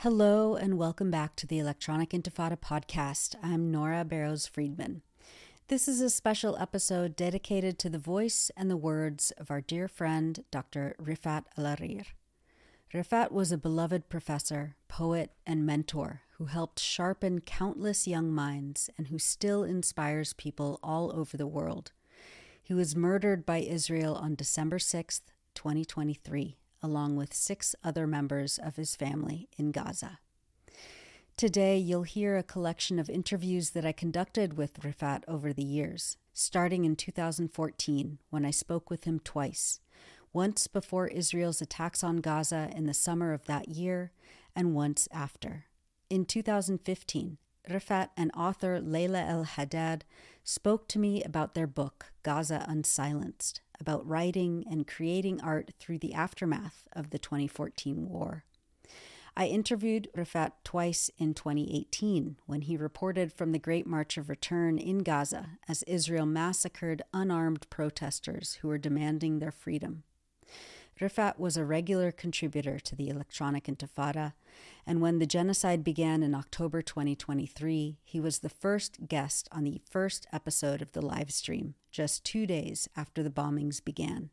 Hello and welcome back to the Electronic Intifada podcast. I'm Nora Barrows Friedman. This is a special episode dedicated to the voice and the words of our dear friend, Dr. Rifat Alareer. Rifat was a beloved professor, poet, and mentor who helped sharpen countless young minds and who still inspires people all over the world. He was murdered by Israel on December 6th, 2023. Along with 6 other members of his family in Gaza. Today, you'll hear a collection of interviews that I conducted with Rifat over the years, starting in 2014, when I spoke with him twice, once before Israel's attacks on Gaza in the summer of that year, and once after. In 2015, Rifat and author Layla El-Haddad spoke to me about their book, Gaza Unsilenced, about writing and creating art through the aftermath of the 2014 war. I interviewed Rifat twice in 2018 when he reported from the Great March of Return in Gaza as Israel massacred unarmed protesters who were demanding their freedom. Rifat was a regular contributor to the Electronic Intifada, and when the genocide began in October 2023, he was the first guest on the first episode of the live stream, just 2 days after the bombings began.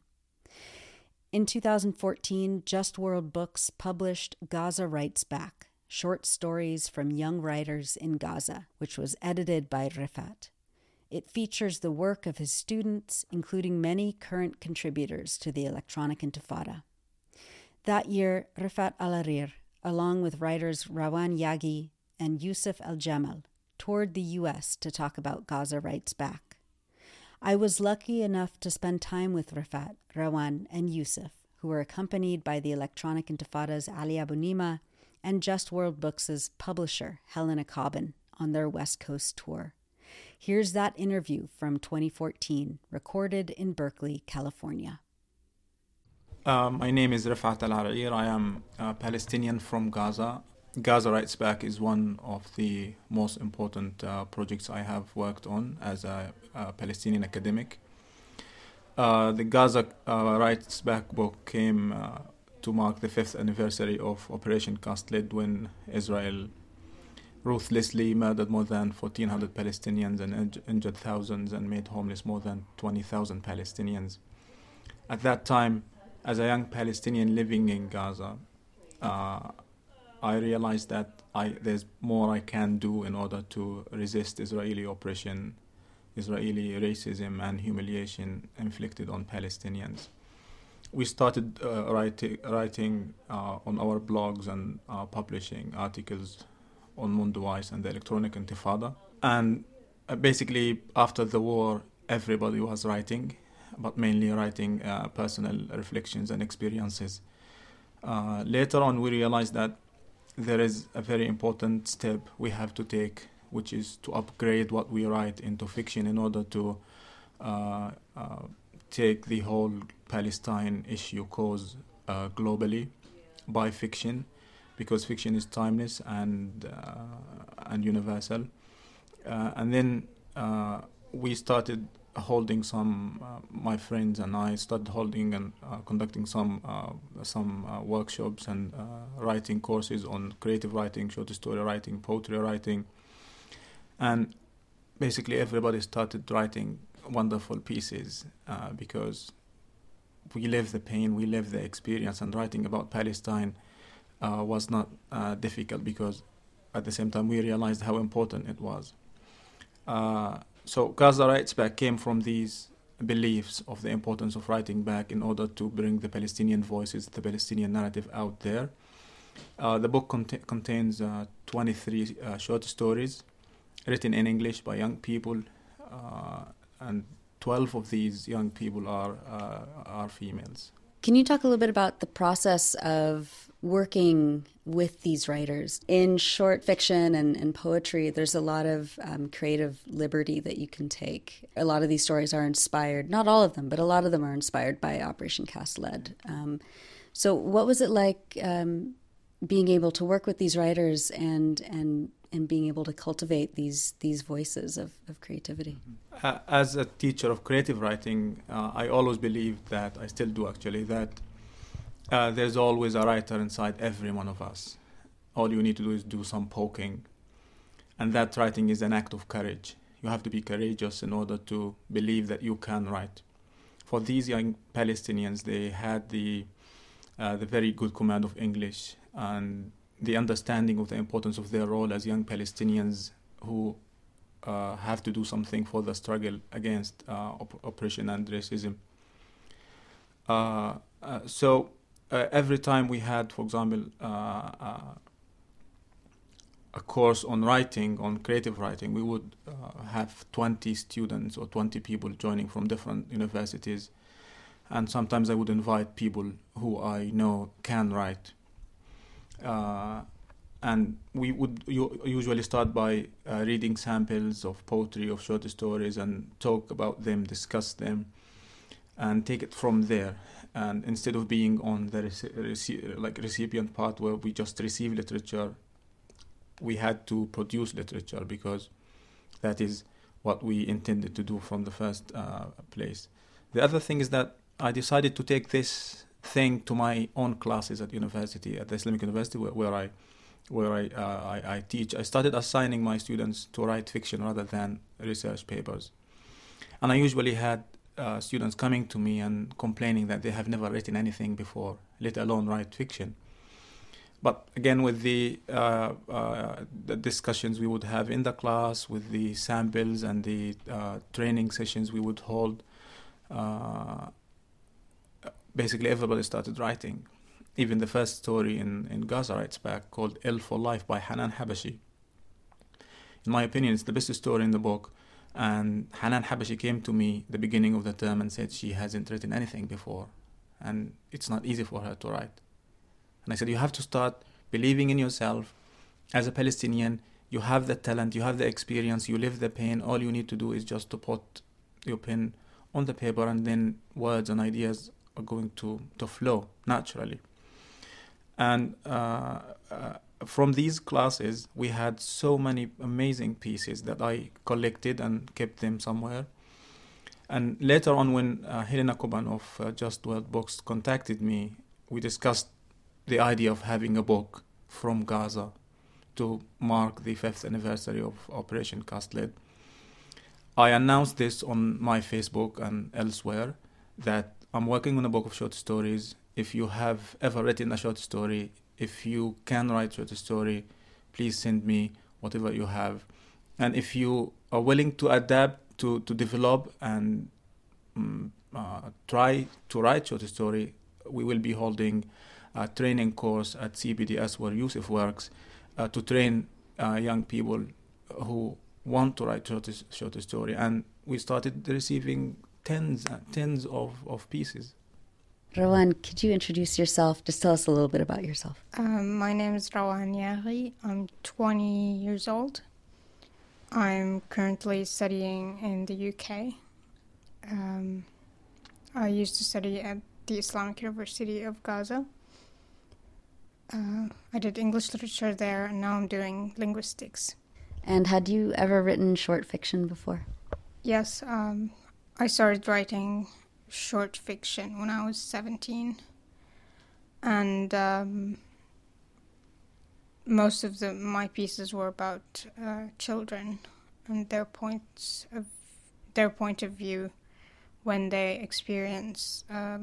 In 2014, Just World Books published Gaza Writes Back, short stories from young writers in Gaza, which was edited by Rifat. It features the work of his students, including many current contributors to the Electronic Intifada. That year, Rifat Alareer, along with writers Rawan Yagi and Yusuf El-Jamal, toured the U.S. to talk about Gaza Writes Back. I was lucky enough to spend time with Rifat, Rawan, and Yusuf, who were accompanied by the Electronic Intifada's Ali Abunimah and Just World Books' publisher, Helena Cobban, on their West Coast tour. Here's that interview from 2014, recorded in Berkeley, California. My name is Rifat Alareer. I am a Palestinian from Gaza. Gaza Writes Back is one of the most important projects I have worked on as a Palestinian academic. The Gaza Writes Back book came to mark the 5th anniversary of Operation Cast Lead, when Israel ruthlessly murdered more than 1,400 Palestinians and injured thousands and made homeless more than 20,000 Palestinians. At that time, as a young Palestinian living in Gaza, I realized that there's more I can do in order to resist Israeli oppression, Israeli racism and humiliation inflicted on Palestinians. We started writing on our blogs and publishing articles on Mundawais and the Electronic Intifada. And basically, after the war, everybody was writing, but mainly writing personal reflections and experiences. Later on, we realized that there is a very important step we have to take, which is to upgrade what we write into fiction in order to take the whole Palestine issue cause globally by fiction, because fiction is timeless and universal. And then we started holding my friends and I started holding and conducting some workshops and writing courses on creative writing, short story writing, poetry writing. And basically everybody started writing wonderful pieces because we live the pain, we live the experience, and writing about Palestine was not difficult, because at the same time we realized how important it was. So Gaza Writes Back came from these beliefs of the importance of writing back in order to bring the Palestinian voices, the Palestinian narrative out there. The book contains 23 short stories written in English by young people, and 12 of these young people are females. Can you talk a little bit about the process of working with these writers? In short fiction and poetry, there's a lot of creative liberty that you can take. A lot of these stories are inspired, not all of them, but a lot of them are inspired by Operation Cast Lead. So what was it like being able to work with these writers and being able to cultivate these voices of creativity? As a teacher of creative writing, I always believed that, I still do actually, that there's always a writer inside every one of us. all you need to do is do some poking. And that writing is an act of courage. You have to be courageous in order to believe that you can write. For these young Palestinians, they had the very good command of English and the understanding of the importance of their role as young Palestinians who have to do something for the struggle against oppression and racism. So every time we had, for example, a course on writing, on creative writing, we would have 20 students or 20 people joining from different universities. And sometimes I would invite people who I know can write. And we would usually start by reading samples of poetry, of short stories, and talk about them, discuss them, and take it from there. And instead of being on the recipient part where we just receive literature, we had to produce literature because that is what we intended to do from the first place. The other thing is that I decided to take this thing to my own classes at university, at the Islamic University where I teach. I started assigning my students to write fiction rather than research papers. And I usually had students coming to me and complaining that they have never written anything before, let alone write fiction. But again, with the discussions we would have in the class, with the samples and the training sessions we would hold, basically everybody started writing. Even the first story in Gaza Writes Back, called L for Life by Hanan Habashi. In my opinion, it's the best story in the book. And Hanan Habashi came to me the beginning of the term and said she hasn't written anything before. And it's not easy for her to write. And I said, you have to start believing in yourself. As a Palestinian, you have the talent, you have the experience, you live the pain. All you need to do is just to put your pen on the paper, and then words and ideas are going to flow naturally. And from these classes, we had so many amazing pieces that I collected and kept them somewhere. And later on, when Helena Koban of Just World Books contacted me, we discussed the idea of having a book from Gaza to mark the 5th anniversary of Operation Cast Lead. I announced this on my Facebook and elsewhere that I'm working on a book of short stories. If you have ever written a short story, if you can write a short story, please send me whatever you have. And if you are willing to adapt, to develop and try to write short story, we will be holding a training course at CPDS where Yusuf works to train young people who want to write short story. And we started receiving tens of pieces. Rawan, could you introduce yourself? Just tell us a little bit about yourself. My name is Rawan Yaghi. I'm 20 years old. I'm currently studying in the UK. I used to study at the Islamic University of Gaza. I did English literature there, and now I'm doing linguistics. And had you ever written short fiction before? Yes, I started writing short fiction when I was 17. And most of my pieces were about children and their point of view when they experience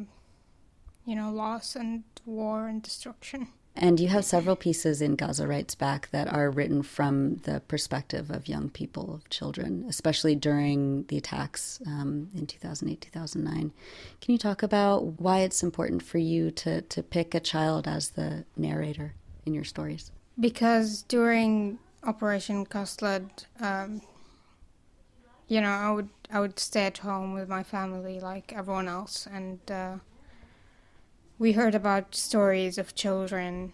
loss and war and destruction. And you have several pieces in Gaza Writes Back that are written from the perspective of young people, of children, especially during the attacks in 2008, 2009. Can you talk about why it's important for you to pick a child as the narrator in your stories? Because during Operation Cast Lead, I would stay at home with my family like everyone else, and we heard about stories of children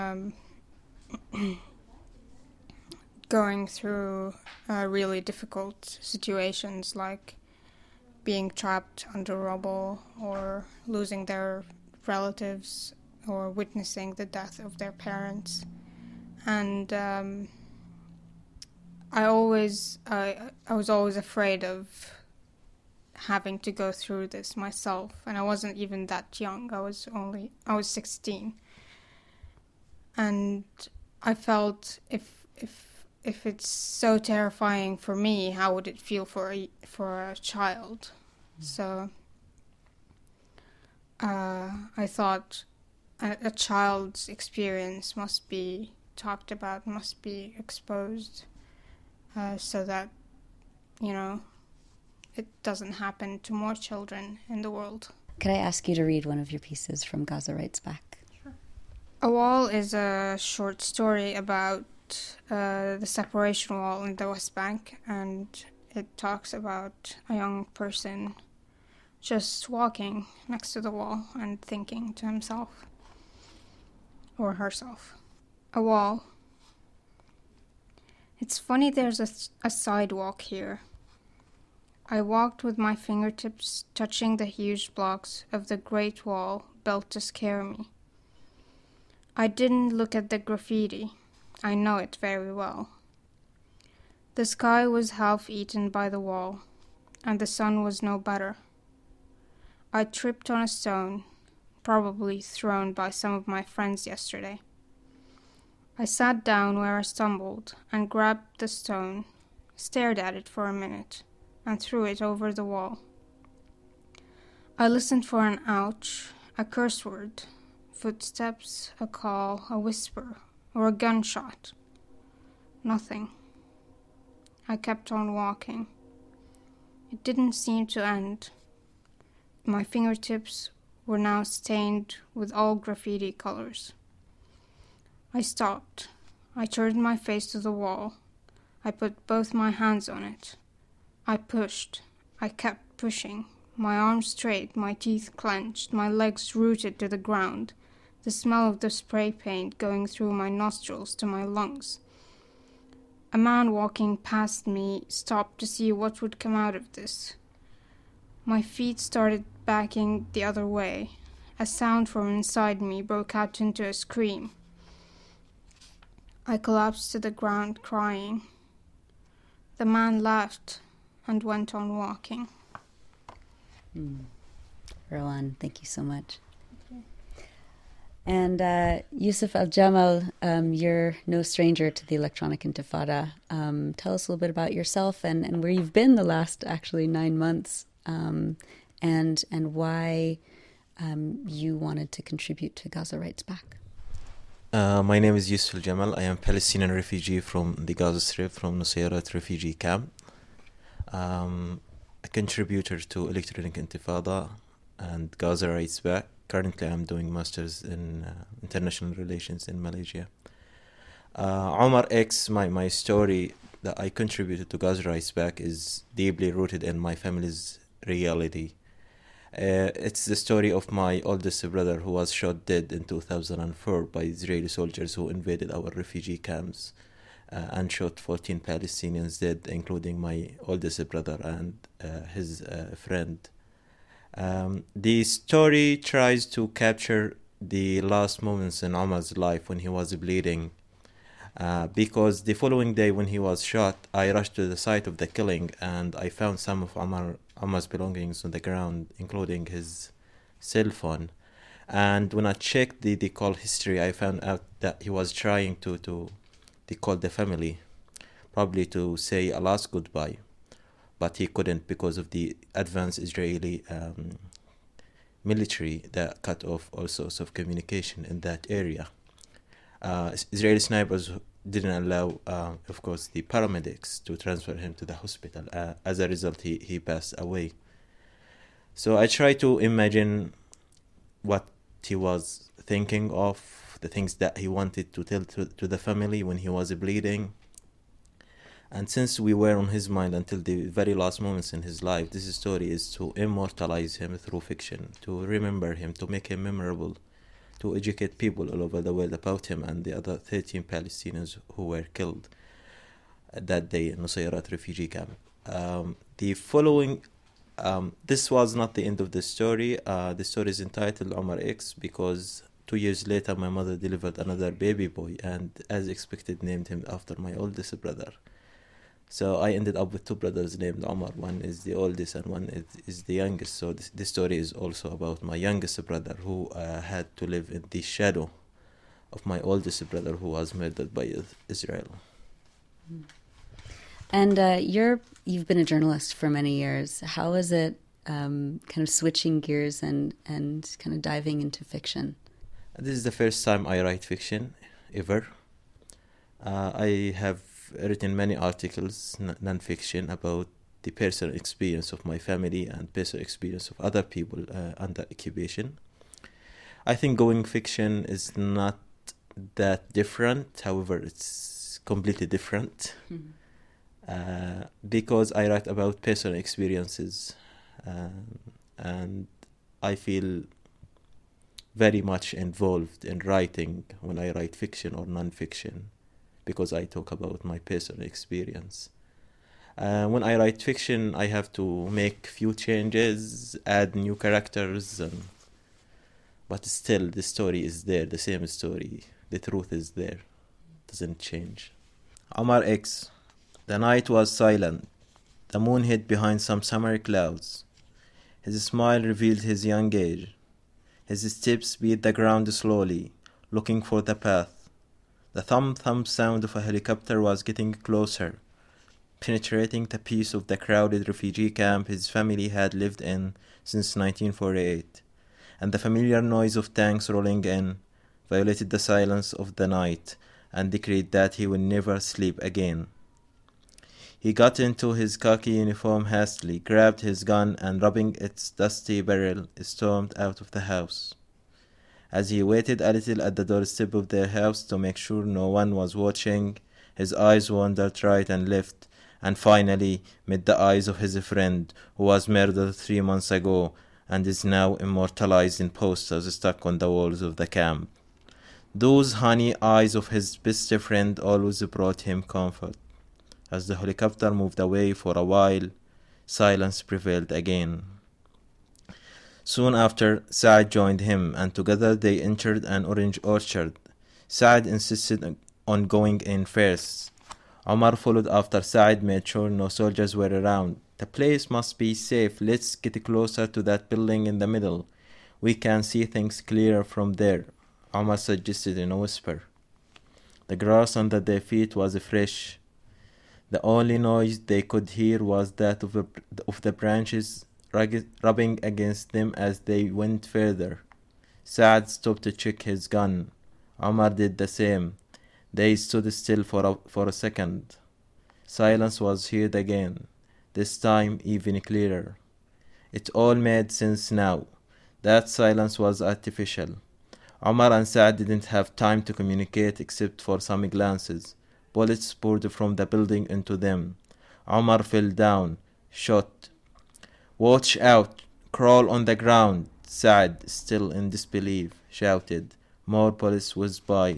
going through really difficult situations, like being trapped under rubble or losing their relatives or witnessing the death of their parents. And I was always afraid of having to go through this myself, and I wasn't even that young. I was 16, and I felt if it's so terrifying for me, how would it feel for a child? So I thought a child's experience must be talked about, must be exposed, so that, it doesn't happen to more children in the world. Could I ask you to read one of your pieces from Gaza Writes Back? Sure. A Wall is a short story about the separation wall in the West Bank, and it talks about a young person just walking next to the wall and thinking to himself or herself. A wall. It's funny there's a sidewalk here. I walked with my fingertips touching the huge blocks of the Great Wall built to scare me. I didn't look at the graffiti. I know it very well. The sky was half eaten by the wall, and the sun was no better. I tripped on a stone, probably thrown by some of my friends yesterday. I sat down where I stumbled and grabbed the stone, stared at it for a minute, and threw it over the wall. I listened for an ouch, a curse word, footsteps, a call, a whisper, or a gunshot. Nothing. I kept on walking. It didn't seem to end. My fingertips were now stained with all graffiti colors. I stopped. I turned my face to the wall. I put both my hands on it. I pushed. I kept pushing. My arms straight, my teeth clenched, my legs rooted to the ground, the smell of the spray paint going through my nostrils to my lungs. A man walking past me stopped to see what would come out of this. My feet started backing the other way. A sound from inside me broke out into a scream. I collapsed to the ground crying. The man laughed and went on walking. Rowan, thank you so much. And Yusuf Al-Jamal, you're no stranger to the Electronic Intifada. Tell us a little bit about yourself and where you've been the last actually 9 months, and why you wanted to contribute to Gaza Writes Back. My name is Yusuf Al-Jamal. I am a Palestinian refugee from the Gaza Strip, from Nusayrat refugee camp. A contributor to Electronic Intifada and Gaza Writes Back. Currently, I'm doing Masters in International Relations in Malaysia. Omar X, my story that I contributed to Gaza Writes Back is deeply rooted in my family's reality. It's the story of my oldest brother who was shot dead in 2004 by Israeli soldiers who invaded our refugee camps and shot 14 Palestinians dead, including my oldest brother and his friend. The story tries to capture the last moments in Omar's life when he was bleeding, because the following day when he was shot, I rushed to the site of the killing and I found some of Omar's belongings on the ground, including his cell phone. And when I checked the call history, I found out that he was trying to call the family, probably to say a last goodbye. But he couldn't because of the advanced Israeli military that cut off all sorts of communication in that area. Israeli snipers didn't allow, of course, the paramedics to transfer him to the hospital. As a result, he passed away. So I try to imagine what he was thinking of, the things that he wanted to tell to the family when he was bleeding. And since we were on his mind until the very last moments in his life, this story is to immortalize him through fiction, to remember him, to make him memorable, to educate people all over the world about him and the other 13 Palestinians who were killed that day in Nusayrat refugee camp. The following, this was not the end of the story. The story is entitled Omar X because 2 years later my mother delivered another baby boy and, as expected, named him after my oldest brother. So I ended up with two brothers named Omar. One is the oldest and one is the youngest. So this story is also about my youngest brother who had to live in the shadow of my oldest brother who was murdered by Israel. And you've been a journalist for many years. How is it kind of switching gears and kind of diving into fiction? This is the first time I write fiction ever. I have written many articles, non-fiction, about the personal experience of my family and personal experience of other people under occupation. I think going fiction is not that different. However, it's completely different. Because I write about personal experiences, and I feel very much involved in writing when I write fiction or non-fiction, because I talk about my personal experience. When I write fiction, I have to make few changes, add new characters, but still the story is there, the same story. The truth is there, doesn't change. Omar X. The night was silent. The moon hid behind some summer clouds. His smile revealed his young age. His steps beat the ground slowly, looking for the path. The thump-thump sound of a helicopter was getting closer, penetrating the peace of the crowded refugee camp his family had lived in since 1948, and the familiar noise of tanks rolling in violated the silence of the night and decreed that he would never sleep again. He got into his khaki uniform hastily, grabbed his gun, and rubbing its dusty barrel, stormed out of the house. As he waited a little at the doorstep of their house to make sure no one was watching, his eyes wandered right and left, and finally met the eyes of his friend, who was murdered 3 months ago and is now immortalized in posters stuck on the walls of the camp. Those honey eyes of his best friend always brought him comfort. As the helicopter moved away for a while, silence prevailed again. Soon after, Saad joined him, and together they entered an orange orchard. Saad insisted on going in first. Omar followed after. Saad made sure no soldiers were around. The place must be safe. Let's get closer to that building in the middle. We can see things clearer from there, Omar suggested in a whisper. The grass under their feet was fresh. The only noise they could hear was that of the branches rubbing against them as they went further. Saad stopped to check his gun. Omar did the same. They stood still for a second. Silence was heard again, this time even clearer. It all made sense now. That silence was artificial. Omar and Saad didn't have time to communicate except for some glances. Bullets poured from the building into them. Omar fell down, shot. Watch out! Crawl on the ground! Saad, still in disbelief, shouted. More bullets whizzed by.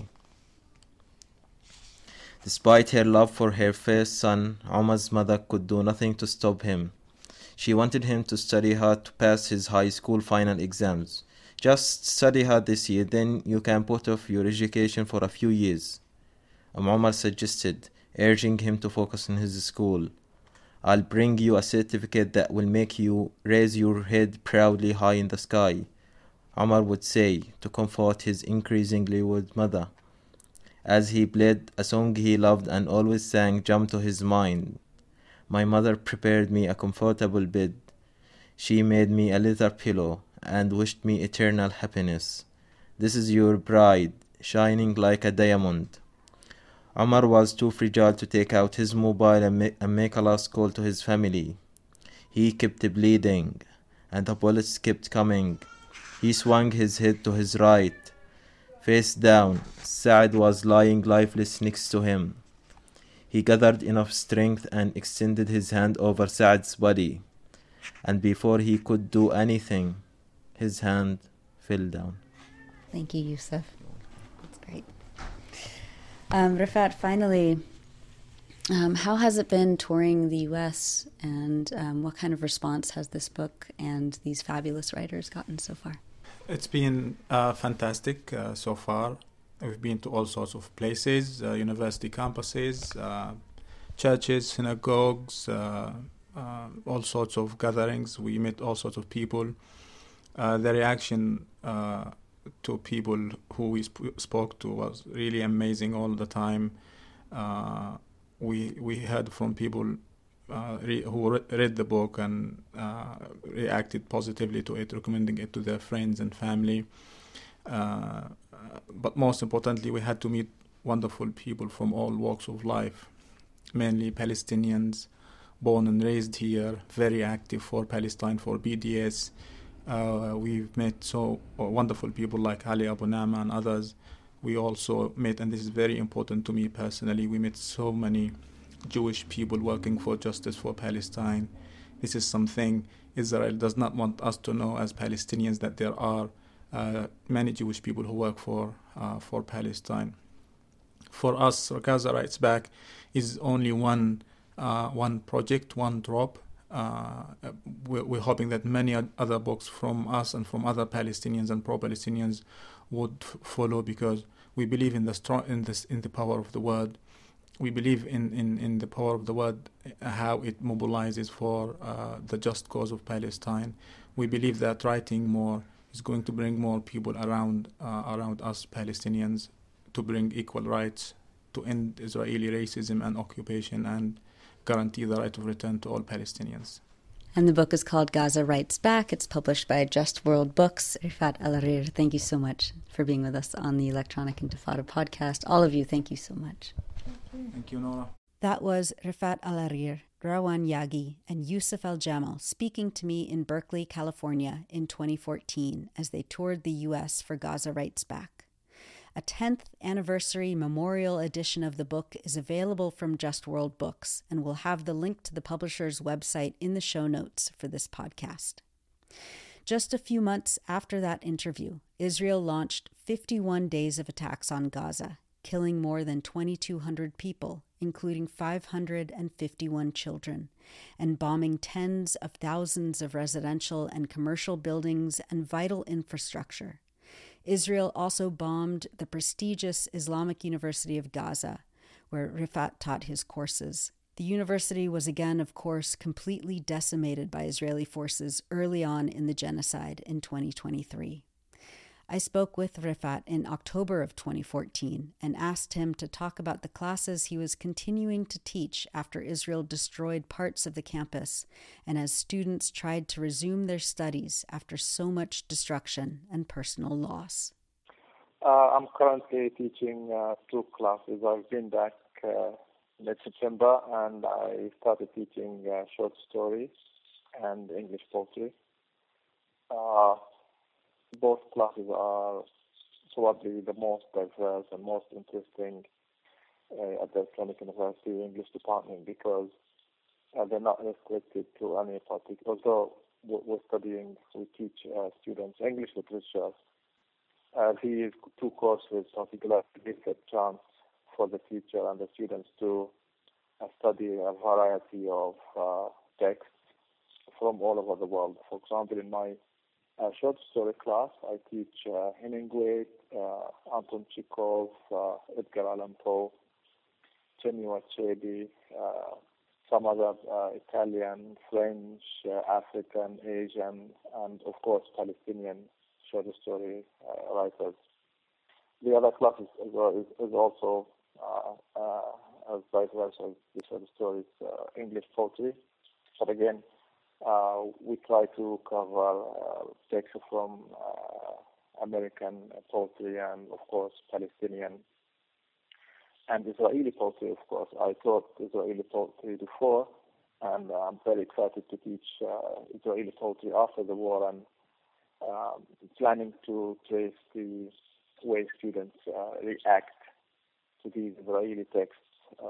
Despite her love for her first son, Omar's mother could do nothing to stop him. She wanted him to study hard to pass his high school final exams. Just study hard this year, then you can put off your education for a few years, Omar suggested, urging him to focus on his school. I'll bring you a certificate that will make you raise your head proudly high in the sky, Omar would say, to comfort his increasingly old mother. As he played a song he loved and always sang jumped to his mind. My mother prepared me a comfortable bed. She made me a leather pillow and wished me eternal happiness. This is your bride, shining like a diamond. Omar was too fragile to take out his mobile and make a last call to his family. He kept bleeding, and the bullets kept coming. He swung his head to his right. Face down, Saad was lying lifeless next to him. He gathered enough strength and extended his hand over Saad's body. And before he could do anything, his hand fell down. Thank you, Yusuf. That's great. Rafat, finally, how has it been touring the U.S., and what kind of response has this book and these fabulous writers gotten so far? It's been fantastic so far. We've been to all sorts of places, university campuses, churches, synagogues, all sorts of gatherings. We met all sorts of people. The reaction to people who we spoke to was really amazing all the time. We heard from people who read the book and reacted positively to it, recommending it to their friends and family. But most importantly, we had to meet wonderful people from all walks of life, mainly Palestinians, born and raised here, very active for Palestine, for BDS. We've met so wonderful people like Ali Abu Nama and others. We also met, and this is very important to me personally, we met so many Jewish people working for justice for Palestine. This is something Israel does not want us to know as Palestinians, that there are many Jewish people who work for Palestine. For us, Gaza Writes Back is only one project, one drop. We're hoping that many other books from us and from other Palestinians and pro-Palestinians would follow, because we believe in the power of the word. We believe in the power of the word, how it mobilizes for the just cause of Palestine. We believe that writing more is going to bring more people around us Palestinians, to bring equal rights, to end Israeli racism and occupation, and guarantee the right of return to all Palestinians. And the book is called Gaza Writes Back. It's published by Just World Books. Rifat Al-Hariri, thank you so much for being with us on the Electronic Intifada podcast. All of you, thank you so much. Thank you, Nora. That was Rifat Al-Hariri, Rawan Yagi, and Yusuf Al-Jamal speaking to me in Berkeley, California in 2014 as they toured the U.S. for Gaza Writes Back. A 10th anniversary memorial edition of the book is available from Just World Books, and we'll have the link to the publisher's website in the show notes for this podcast. Just a few months after that interview, Israel launched 51 days of attacks on Gaza, killing more than 2,200 people, including 551 children, and bombing tens of thousands of residential and commercial buildings and vital infrastructure. Israel also bombed the prestigious Islamic University of Gaza, where Rifat taught his courses. The university was again, of course, completely decimated by Israeli forces early on in the genocide in 2023. I spoke with Rifat in October of 2014 and asked him to talk about the classes he was continuing to teach after Israel destroyed parts of the campus and as students tried to resume their studies after so much destruction and personal loss. I'm currently teaching 2 classes. I've been back mid-September, and I started teaching short stories and English poetry. Both classes are probably the most diverse and most interesting at the Islamic University English department, because they're not restricted to any particular. Although we teach students English literature. These 2 courses particularly give a chance for the teacher and the students to study a variety of texts from all over the world. For example, in my short story class, I teach Hemingway, Anton Chekhov, Edgar Allan Poe, Chinua Achebe, some other Italian, French, African, Asian, and of course Palestinian short story writers. The other class is also as diverse as the short stories, English poetry, but again, we try to cover texts from American poetry and, of course, Palestinian and Israeli poetry, of course. I taught Israeli poetry before, and I'm very excited to teach Israeli poetry after the war, and planning to trace the way students react to these Israeli texts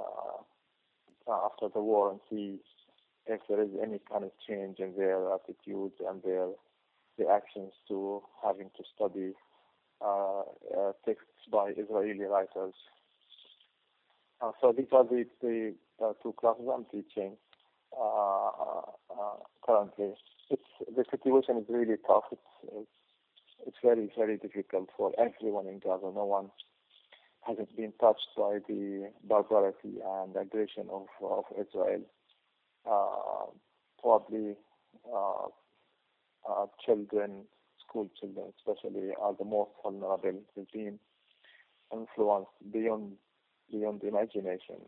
after the war, and see if there is any kind of change in their attitudes and their reactions to having to study texts by Israeli writers. So these are the 2 classes I'm teaching currently. The situation is really tough. It's very, very difficult for everyone in Gaza. No one hasn't been touched by the barbarity and aggression of Israel. Probably children, school children especially are the most vulnerable. They've been influenced beyond imagination.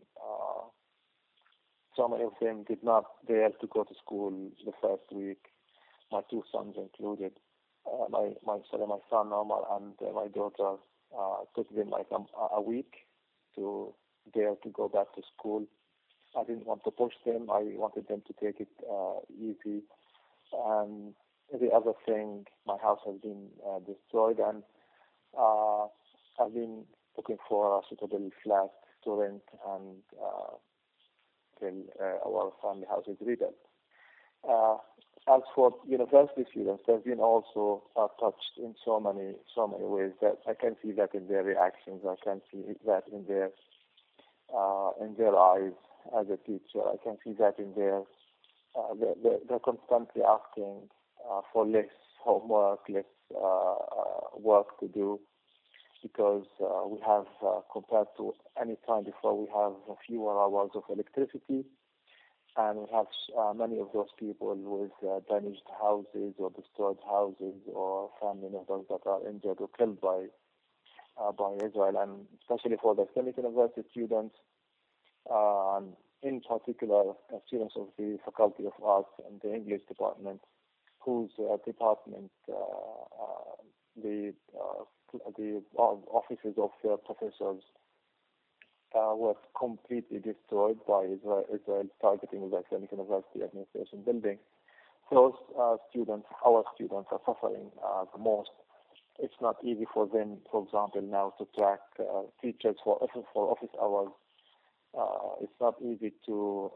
So many of them did not dare to go to school the first week. My two sons included. My son Omar and my daughter took them like a week to dare to go back to school. I didn't want to push them. I wanted them to take it easy. And the other thing, my house has been destroyed, and I've been looking for a suitable flat to rent and till our family house is rebuilt. As for university students, they've been also touched in so many ways that I can see that in their reactions. I can see that in their eyes as a teacher. I can see that in their they're constantly asking for less homework, less work to do, because we have, compared to any time before, we have fewer hours of electricity, and we have many of those people with damaged houses or destroyed houses or family members that are injured or killed by Israel, and especially for the Islamic University students, and in particular students of the Faculty of Arts and the English department, whose department the offices of their professors were completely destroyed by Israel targeting the Islamic University Administration building. Those students, our students, are suffering the most. It's not easy for them, for example, now to track teachers for office hours. It's not easy to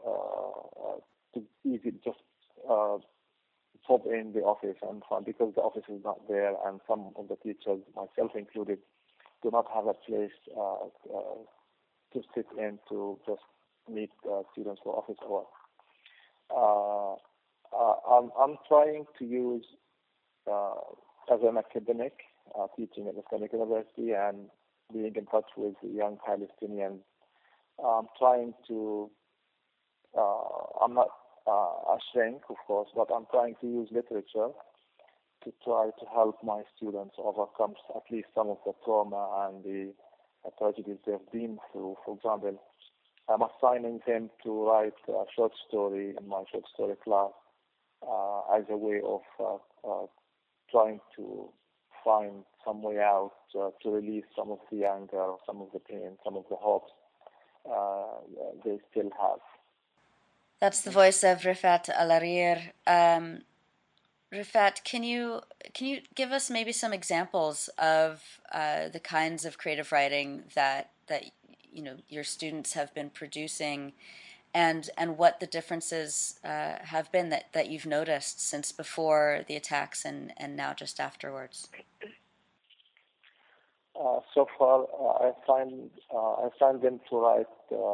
just pop in the office and find, because the office is not there, and some of the teachers, myself included, do not have a place to sit in to just meet students for office hours. I'm trying to use, as an academic, teaching at Islamic University and being in touch with young Palestinians. I'm trying to, I'm not a shrink, of course, but I'm trying to use literature to try to help my students overcome at least some of the trauma and the tragedies they've been through. For example, I'm assigning them to write a short story in my short story class as a way of trying to find some way out to release some of the anger, some of the pain, some of the hopes they still have. That's the voice of Rifat Al-Arir. Rifat, can you give us maybe some examples of the kinds of creative writing that your students have been producing, and what the differences have been that you've noticed since before the attacks and now just afterwards? So far, I find them to write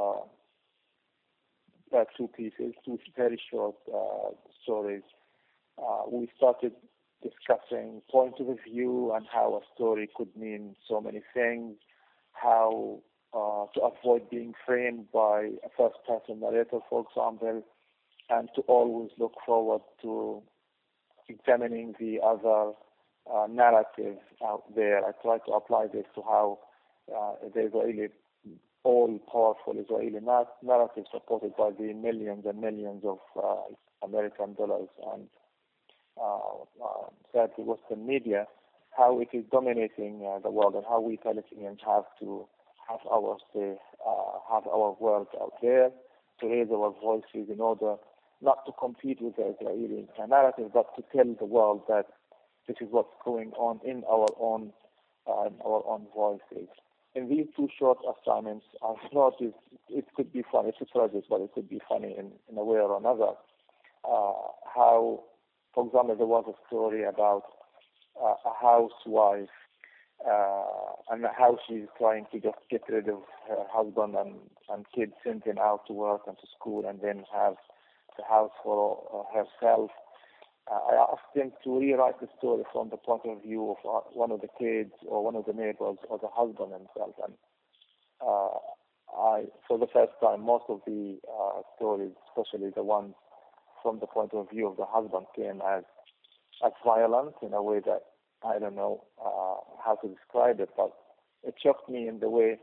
two pieces, two very short stories. We started discussing point of view and how a story could mean so many things, how to avoid being framed by a first-person narrator, for example, and to always look forward to examining the other narrative out there. I try to apply this to how the Israeli, all-powerful Israeli narrative supported by the millions and millions of American dollars and sadly Western media, how it is dominating the world, and how we Palestinians have to have our say, have our words out there, to raise our voices in order not to compete with the Israeli narrative, but to tell the world that this is what's going on in our own voices. In these two short assignments, I've noticed it could be funny. It's a tragic, but it could be funny in a way or another. How, for example, there was a story about a housewife and how she's trying to just get rid of her husband and kids, send them out to work and to school, and then have the house for herself. I asked them to rewrite the story from the point of view of one of the kids or one of the neighbors or the husband himself. And for the first time, most of the stories, especially the ones from the point of view of the husband, came as violent in a way that I don't know how to describe it, but it shocked me in the way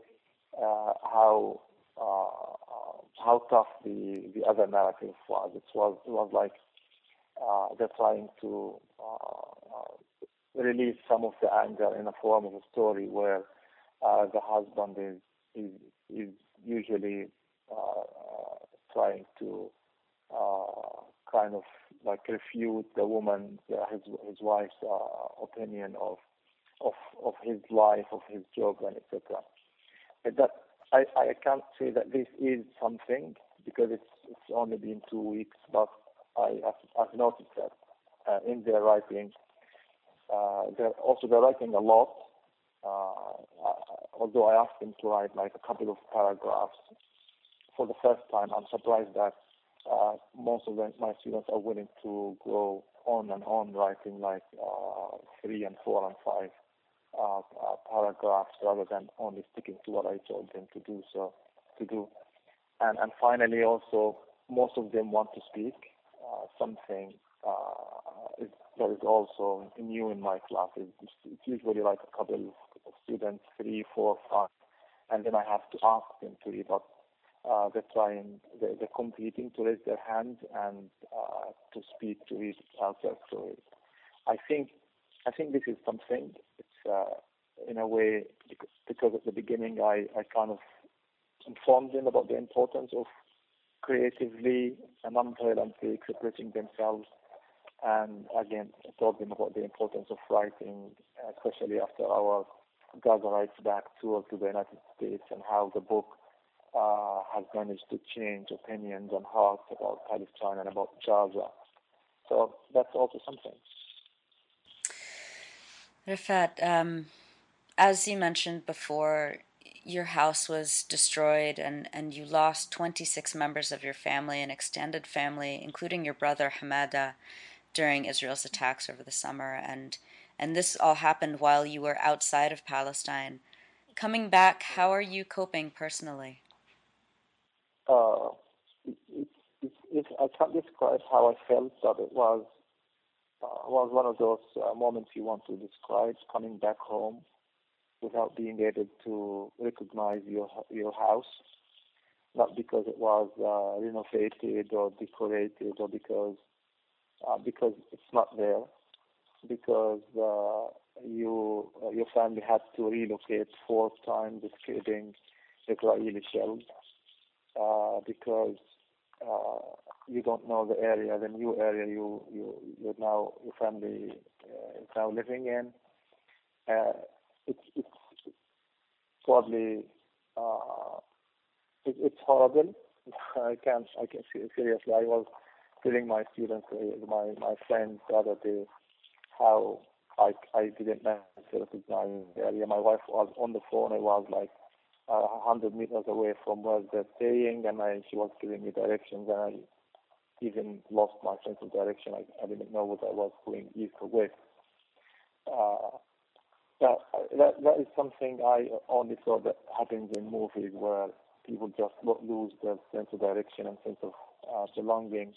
how tough the other narrative was. It was like they're trying to release some of the anger in a form of a story where the husband is usually trying to kind of like refute the woman, his wife's opinion of his life, of his job, and etc. That I can't say that this is something because it's only been 2 weeks, but I've noticed that in their writing, they're writing a lot. Although I asked them to write like a couple of paragraphs for the first time, I'm surprised that most of my students are willing to go on and on writing like 3 and 4 and 5 paragraphs rather than only sticking to what I told them to do. And finally, also most of them want to speak. Something that is also new in my classes. It's usually like a couple of students, 3, 4, 5, and then I have to ask them to read. But they're competing to raise their hands and to speak, to read out their stories. I think this is something. It's in a way because at the beginning I kind of informed them about the importance of creatively and non-violently expressing themselves, and again I told them about the importance of writing, especially after our Gaza Writes Back tour to the United States, and how the book has managed to change opinions and hearts about Palestine and about Gaza. So that's also something. Rafat, as you mentioned before, your house was destroyed and you lost 26 members of your family, an extended family, including your brother Hamada, during Israel's attacks over the summer. And this all happened while you were outside of Palestine. Coming back, how are you coping personally? I can't describe how I felt, but it was one of those moments you want to describe, coming back home without being able to recognize your house, not because it was renovated or decorated, or because it's not there, because your family had to relocate 4 times, escaping Israeli shells, because you don't know the area, the new area your family is now living in. It's probably it's horrible. I can't seriously. I was telling my students, my friends the other day, how I didn't necessarily recognize the area. My wife was on the phone. I was like 100 meters away from where they're staying, and she was giving me directions, and I even lost my sense of direction. I didn't know whether I was going east or west. That is something I only saw that happens in movies, where people just lose their sense of direction and sense of belonging.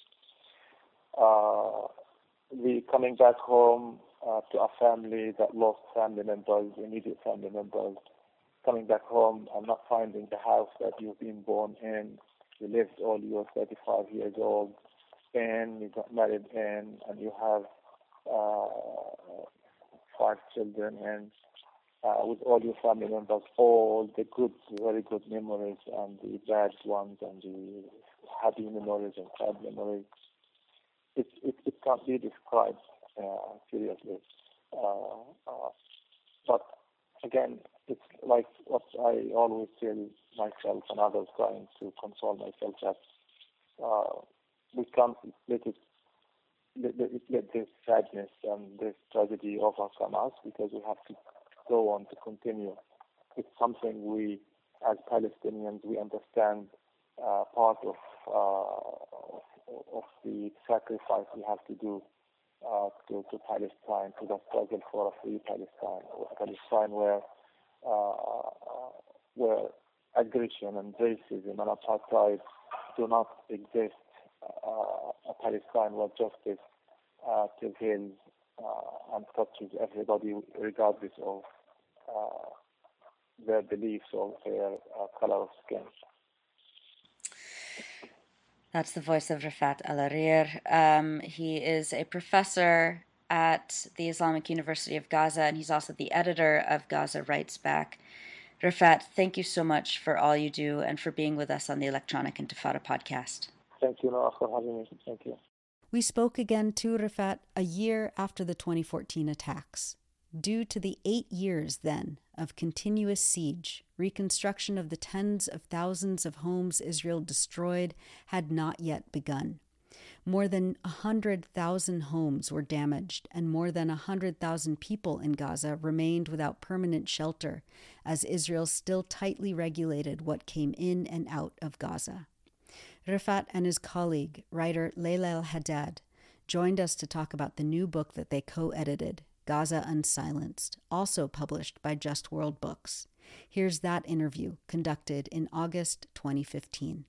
The coming back home to a family that lost family members, immediate family members, coming back home and not finding the house that you've been born in, you lived all your 35 years old in, you got married in, and you have 5 children, and with all your family members, all the good, very good memories and the bad ones and the happy memories and sad memories. It can't be described seriously. But again, it's like what I always tell myself and others, trying to console myself, that we can't let this sadness and this tragedy overcome us, because we have to go on to continue. It's something we, as Palestinians, we understand part of the sacrifice we have to do to Palestine, to the struggle for a free Palestine, a Palestine where aggression and racism and apartheid do not exist, a Palestine where justice prevails and touches everybody regardless of their beliefs or their color of skin. That's the voice of Rafat Al-Arir. He is a professor at the Islamic University of Gaza, and he's also the editor of Gaza Writes Back. Rafat, thank you so much for all you do and for being with us on the Electronic Intifada podcast. Thank you, Noah, for having me. Thank you. We spoke again to Rafat a year after the 2014 attacks. Due to the 8 years, then, of continuous siege, reconstruction of the tens of thousands of homes Israel destroyed had not yet begun. More than 100,000 homes were damaged, and more than 100,000 people in Gaza remained without permanent shelter, as Israel still tightly regulated what came in and out of Gaza. Rafat and his colleague, writer Layla El-Haddad, joined us to talk about the new book that they co-edited, Gaza Unsilenced, also published by Just World Books. Here's that interview, conducted in August 2015.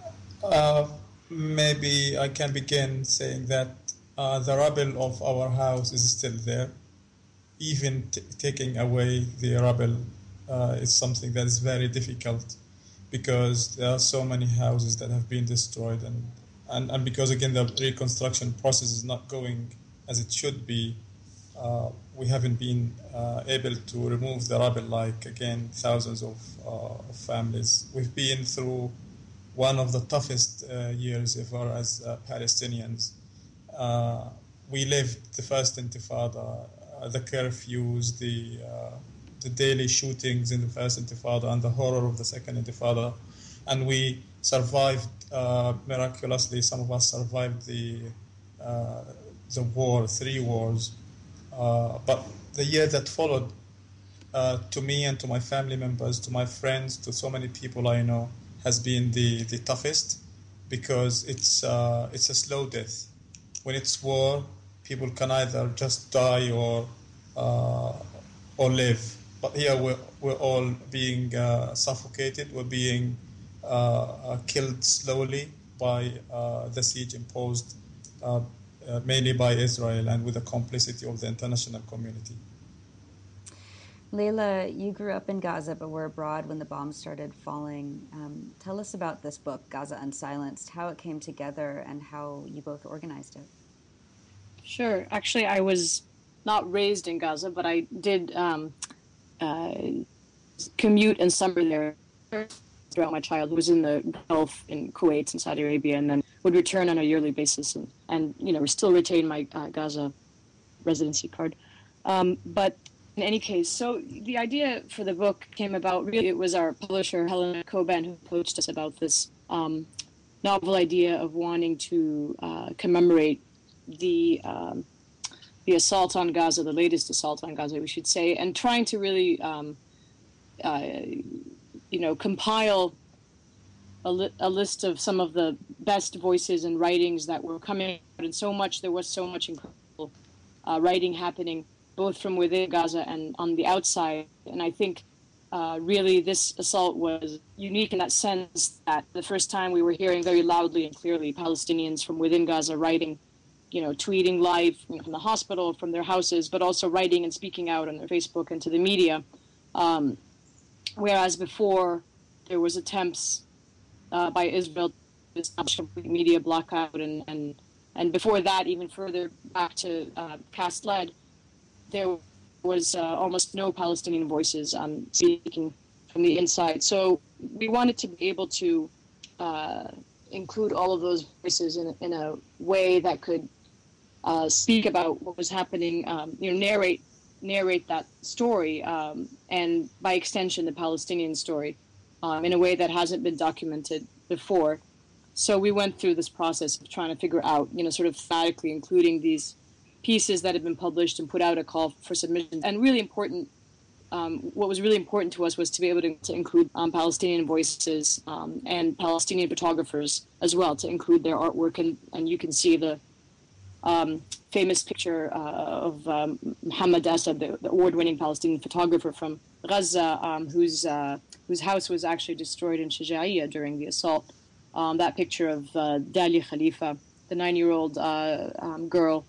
Maybe I can begin saying that the rubble of our house is still there. Even taking away the rubble is something that is very difficult, because there are so many houses that have been destroyed, and because, again, the reconstruction process is not going as it should be. We haven't been able to remove the rubble like, again, thousands of families. We've been through one of the toughest years ever as Palestinians. We lived the first Intifada, the curfews, the daily shootings in the first Intifada, and the horror of the second Intifada. And we survived miraculously. Some of us survived the war, 3 wars. But the year that followed, to me and to my family members, to my friends, to so many people I know, has been the toughest, because it's a slow death. When it's war, people can either just die or live. But here we're all being suffocated. We're being killed slowly by the siege imposed mainly by Israel, and with the complicity of the international community. Layla, you grew up in Gaza but were abroad when the bombs started falling. Tell us about this book, Gaza Unsilenced, how it came together and how you both organized it. Sure. Actually, I was not raised in Gaza, but I did commute and summer there throughout my childhood. I was in the Gulf, in Kuwait and Saudi Arabia, and then would return on a yearly basis and still retain my Gaza residency card. But in any case, so the idea for the book came about, really, it was our publisher, Helena Coben, who approached us about this novel idea of wanting to commemorate the assault on Gaza, the latest assault on Gaza, we should say, and trying to really, compile a list of some of the best voices and writings that were coming out, and there was so much incredible writing happening, both from within Gaza and on the outside. And I think really this assault was unique in that sense that the first time we were hearing very loudly and clearly Palestinians from within Gaza writing, tweeting live from the hospital, from their houses, but also writing and speaking out on their Facebook and to the media. Whereas before there was attempts by Israel to establish a media blackout, and before that, even further back to Cast Lead, there was almost no Palestinian voices speaking from the inside. So we wanted to be able to include all of those voices in a way that could speak about what was happening, narrate that story, and by extension the Palestinian story, in a way that hasn't been documented before. So we went through this process of trying to figure out, sort of thematically including these pieces that had been published and put out a call for submission. And really important, what was really important to us was to be able to include Palestinian voices and Palestinian photographers as well, to include their artwork. And you can see the famous picture of Mohammed Asad, the award-winning Palestinian photographer from Gaza, whose house was actually destroyed in Shaja'iyya during the assault. That picture of Dalia Khalifa, the 9-year-old girl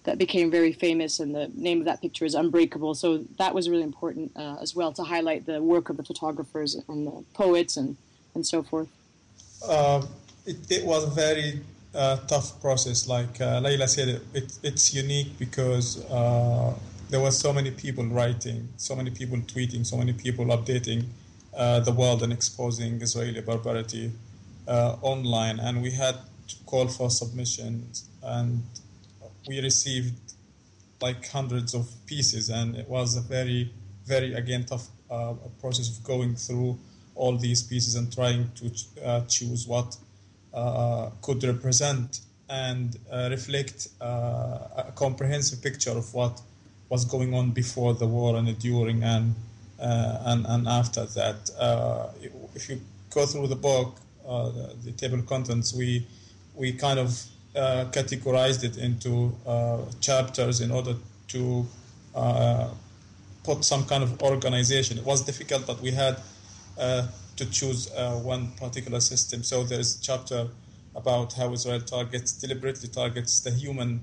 that became very famous, and the name of that picture is Unbreakable. So that was really important as well, to highlight the work of the photographers and the poets and so forth. It was a very tough process. Like Layla said, it's unique because there were so many people writing, so many people tweeting, so many people updating the world and exposing Israeli barbarity online, and we had to call for submissions, and we received like hundreds of pieces, and it was a very, very, again, tough process of going through all these pieces and trying to choose what could represent and reflect a comprehensive picture of what was going on before the war and during and after that. If you go through the book, the table of contents, we kind of categorized it into chapters in order to put some kind of organization. It was difficult, but we had to choose one particular system. So there's a chapter about how Israel deliberately targets the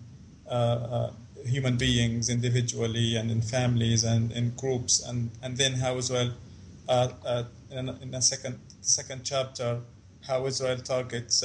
human beings individually and in families and in groups, and then how Israel, in a second chapter, how Israel targets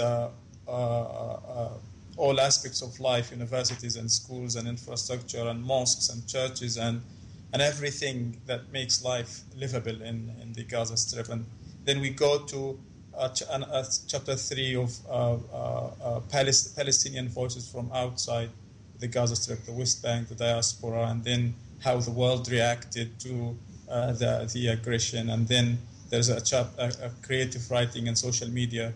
all aspects of life, universities and schools and infrastructure and mosques and churches and everything that makes life livable in the Gaza Strip. And then we go to chapter 3 of Palestinian voices from outside the Gaza Strip, the West Bank, the diaspora, and then how the world reacted to the aggression. And then there's a creative writing and social media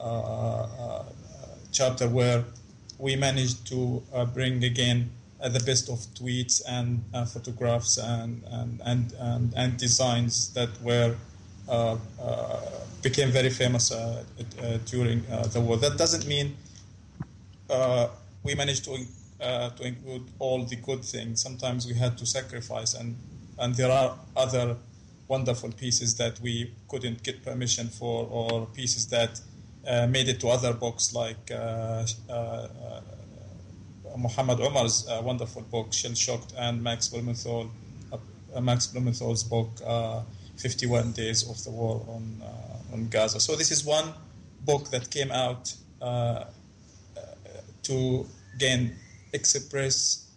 chapter where we managed to bring again the best of tweets and photographs and designs that were became very famous during the war. That doesn't mean we managed to include all the good things. Sometimes we had to sacrifice, and there are other wonderful pieces that we couldn't get permission for, or pieces that made it to other books, like Muhammad Umar's wonderful book Shell Shocked, and Max Blumenthal's book 51 Days of the War on Gaza. So this is one book that came out to again express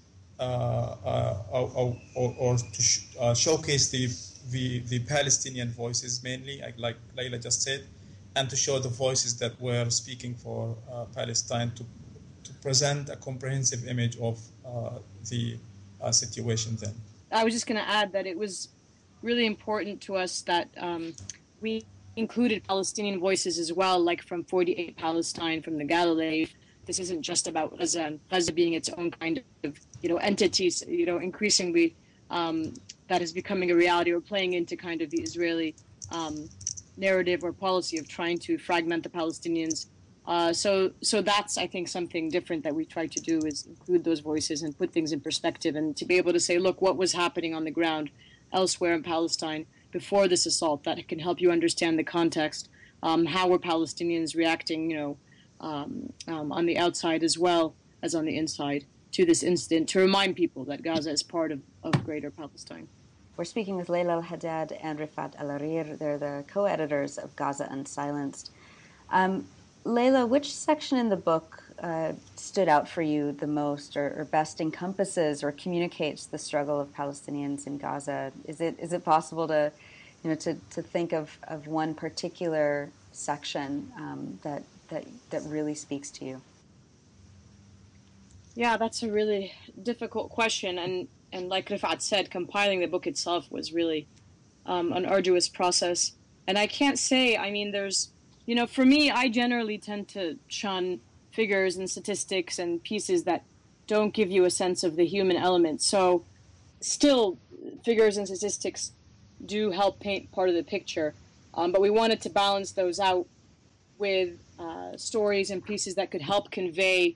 or to showcase the Palestinian voices mainly, like Layla just said, and to show the voices that were speaking for Palestine, to present a comprehensive image of the situation then. I was just going to add that it was really important to us that we included Palestinian voices as well, like from 48 Palestine, from the Galilee. This isn't just about Gaza being its own kind of, entities, increasingly that is becoming a reality, or playing into kind of the Israeli narrative or policy of trying to fragment the Palestinians. So that's, I think, something different that we try to do, is include those voices and put things in perspective, and to be able to say, look, what was happening on the ground elsewhere in Palestine before this assault, that can help you understand the context. How were Palestinians reacting, on the outside as well as on the inside to this incident, to remind people that Gaza is part of Greater Palestine. We're speaking with Layla Al-Haddad and Rifat Al-Arir. They're the co-editors of Gaza Unsilenced. Layla, which section in the book stood out for you the most, or best encompasses or communicates the struggle of Palestinians in Gaza? Is it possible to think of one particular section that really speaks to you? Yeah, that's a really difficult question, and like Rifat said, compiling the book itself was really an arduous process. And I can't say, there's, for me, I generally tend to shun figures and statistics and pieces that don't give you a sense of the human element. So still, figures and statistics do help paint part of the picture, but we wanted to balance those out with stories and pieces that could help convey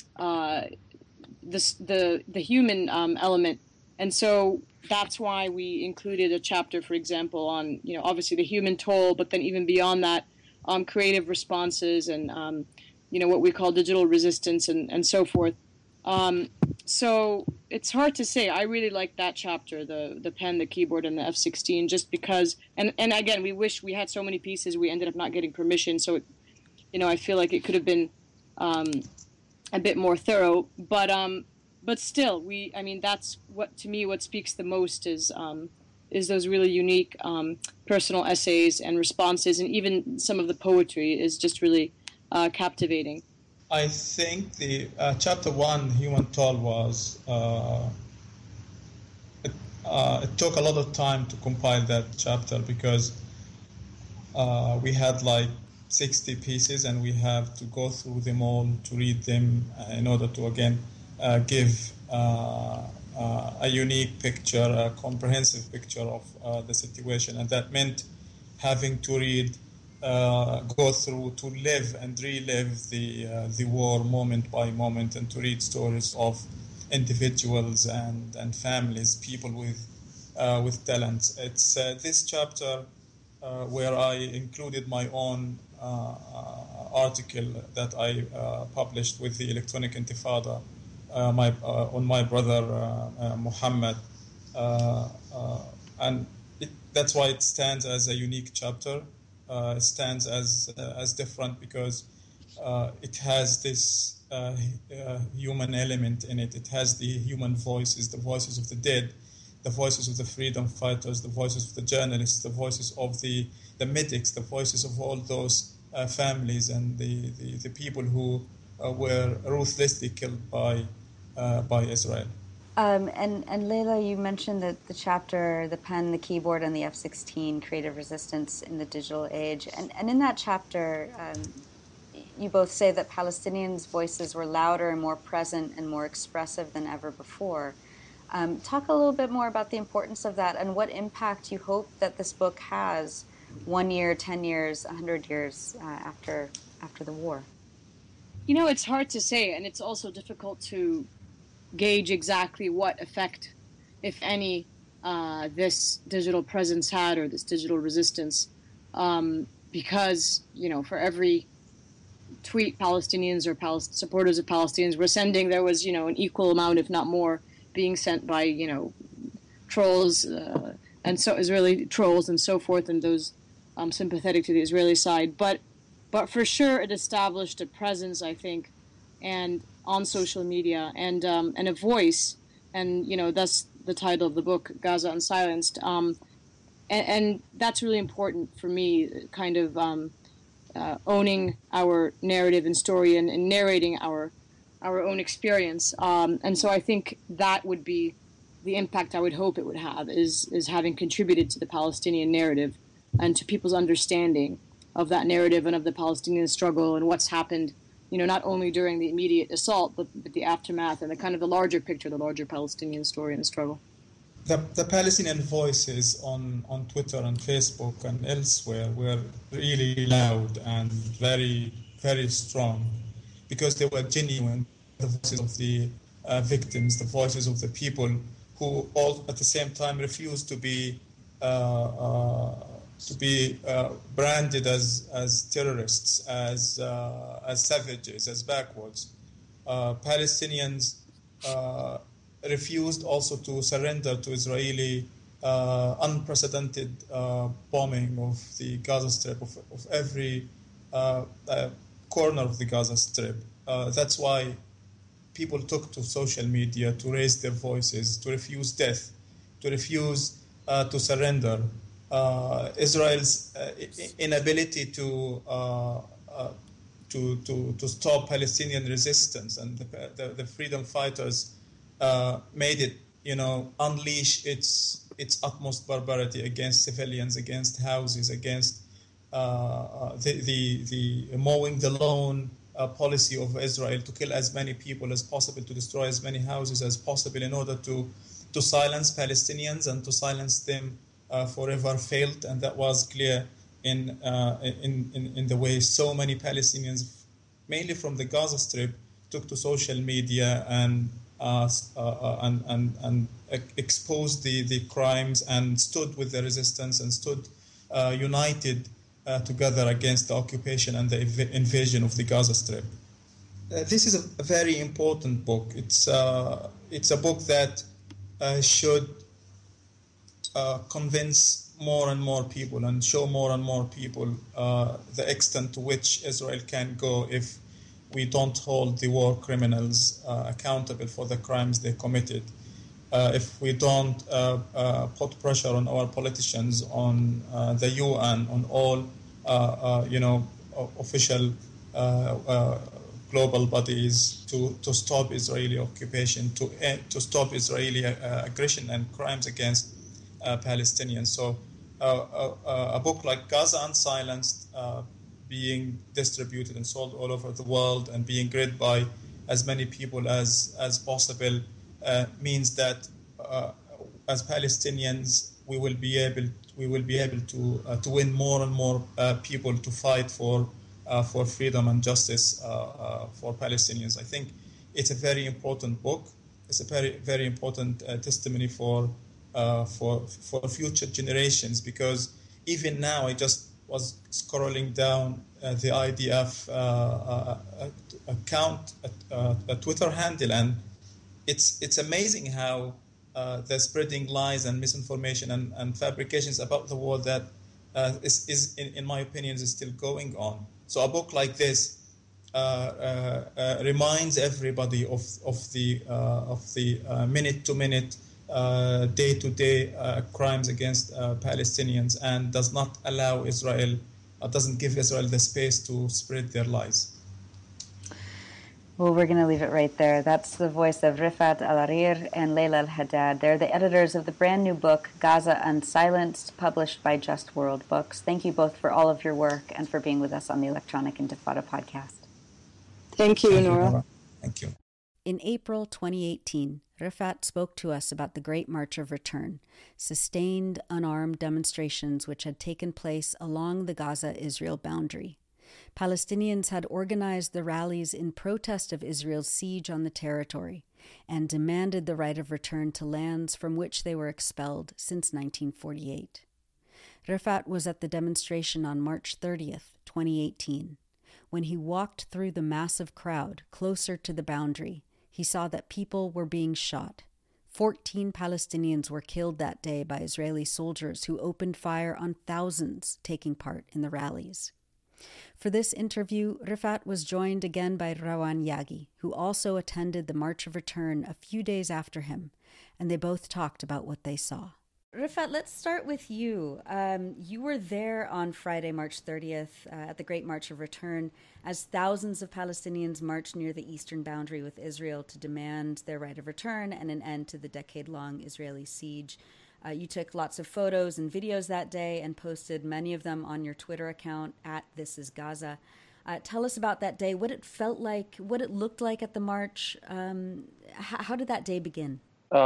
the human element. And so that's why we included a chapter, for example, on, obviously the human toll, but then even beyond that, creative responses and, what we call digital resistance and so forth. So it's hard to say. I really like that chapter, the pen, the keyboard, and the F-16, just because. And again, we wish we had so many pieces. We ended up not getting permission, so I feel like it could have been a bit more thorough. But still, that's what speaks the most is those really unique personal essays and responses, and even some of the poetry is just really captivating. I think the chapter 1, Human Toll, was it took a lot of time to compile that chapter because we had like 60 pieces and we have to go through them all to read them in order to again give a unique picture, a comprehensive picture of the situation, and that meant having to read. Go through to live and relive the war moment by moment, and to read stories of individuals and families, people with talents. It's this chapter where I included my own article that I published with the Electronic Intifada on my brother Muhammad, and that's why it stands as a unique chapter. Stands as different because it has this human element in it. It has the human voices, the voices of the dead, the voices of the freedom fighters, the voices of the journalists, the voices of the medics, the voices of all those families and the people who were ruthlessly killed by Israel. And Leila, you mentioned that the chapter, the pen, the keyboard, and the F-16, Creative Resistance in the Digital Age. And in that chapter, you both say that Palestinians' voices were louder and more present and more expressive than ever before. Talk a little bit more about the importance of that and what impact you hope that this book has 1 year, 10 years, 100 years after the war. It's hard to say, and it's also difficult to gauge exactly what effect, if any, this digital presence had, or this digital resistance, because for every tweet Palestinians or supporters of Palestinians were sending, there was an equal amount, if not more, being sent by trolls and so Israeli trolls and so forth, and those sympathetic to the Israeli side. But for sure, it established a presence, I think, and on social media and a voice, and thus the title of the book, Gaza Unsilenced, and that's really important for me, kind of owning our narrative and story and narrating our own experience, and so I think that would be the impact I would hope it would have, is having contributed to the Palestinian narrative and to people's understanding of that narrative and of the Palestinian struggle and what's happened, not only during the immediate assault, but the aftermath and the kind of the larger picture, the larger Palestinian story and the struggle. The Palestinian voices on Twitter and Facebook and elsewhere were really loud and very, very strong because they were genuine. The voices of the victims, the voices of the people who all at the same time refused to be branded as terrorists, as savages, as backwards. Palestinians refused also to surrender to Israeli unprecedented bombing of the Gaza Strip, of every corner of the Gaza Strip. That's why people took to social media to raise their voices, to refuse death, to refuse to surrender. Israel's inability to stop Palestinian resistance and the freedom fighters made it, unleash its utmost barbarity against civilians, against houses, against the mowing the lawn policy of Israel to kill as many people as possible, to destroy as many houses as possible in order to silence Palestinians and to silence them forever failed. And that was clear in the way so many Palestinians, mainly from the Gaza Strip, took to social media and exposed the crimes and stood with the resistance and stood united together against the occupation and the invasion of the Gaza Strip. this is a very important book. It's a book that should convince more and more people and show more and more people the extent to which Israel can go if we don't hold the war criminals accountable for the crimes they committed. If we don't put pressure on our politicians, on the UN, on all official global bodies to stop Israeli occupation, to stop Israeli aggression and crimes against Palestinians. So a book like Gaza Unsilenced being distributed and sold all over the world and being read by as many people as possible means that as Palestinians we will be able to win more and more people to fight for freedom and justice for Palestinians. I think it's a very important book. It's a very, very important testimony for future generations, because even now I just was scrolling down the IDF account, a Twitter handle, and it's amazing how they're spreading lies and misinformation and fabrications about the war that is in my opinion is still going on. So a book like this reminds everybody of the minute-to-minute, day-to-day crimes against Palestinians, and does not allow Israel, doesn't give Israel the space to spread their lies. Well, we're going to leave it right there. That's the voice of Rifat Al-Arir and Layla Al-Haddad. They're the editors of the brand new book, Gaza Unsilenced, published by Just World Books. Thank you both for all of your work and for being with us on the Electronic Intifada podcast. Thank you, Nora. Thank you. In April 2018, Rifat spoke to us about the Great March of Return, sustained unarmed demonstrations which had taken place along the Gaza-Israel boundary. Palestinians had organized the rallies in protest of Israel's siege on the territory and demanded the right of return to lands from which they were expelled since 1948. Rifat was at the demonstration on March 30th, 2018. When he walked through the massive crowd closer to the boundary, he saw that people were being shot. 14 Palestinians were killed that day by Israeli soldiers who opened fire on thousands taking part in the rallies. For this interview, Rifat was joined again by Rawan Yagi, who also attended the March of Return a few days after him, and they both talked about what they saw. Rifat, let's start with you. You were there on Friday, March 30th, at the Great March of Return, as thousands of Palestinians marched near the eastern boundary with Israel to demand their right of return and an end to the decade-long Israeli siege. You took lots of photos and videos that day and posted many of them on your Twitter account @ThisIsGaza. Tell us about that day, what it felt like, what it looked like at the march. How did that day begin?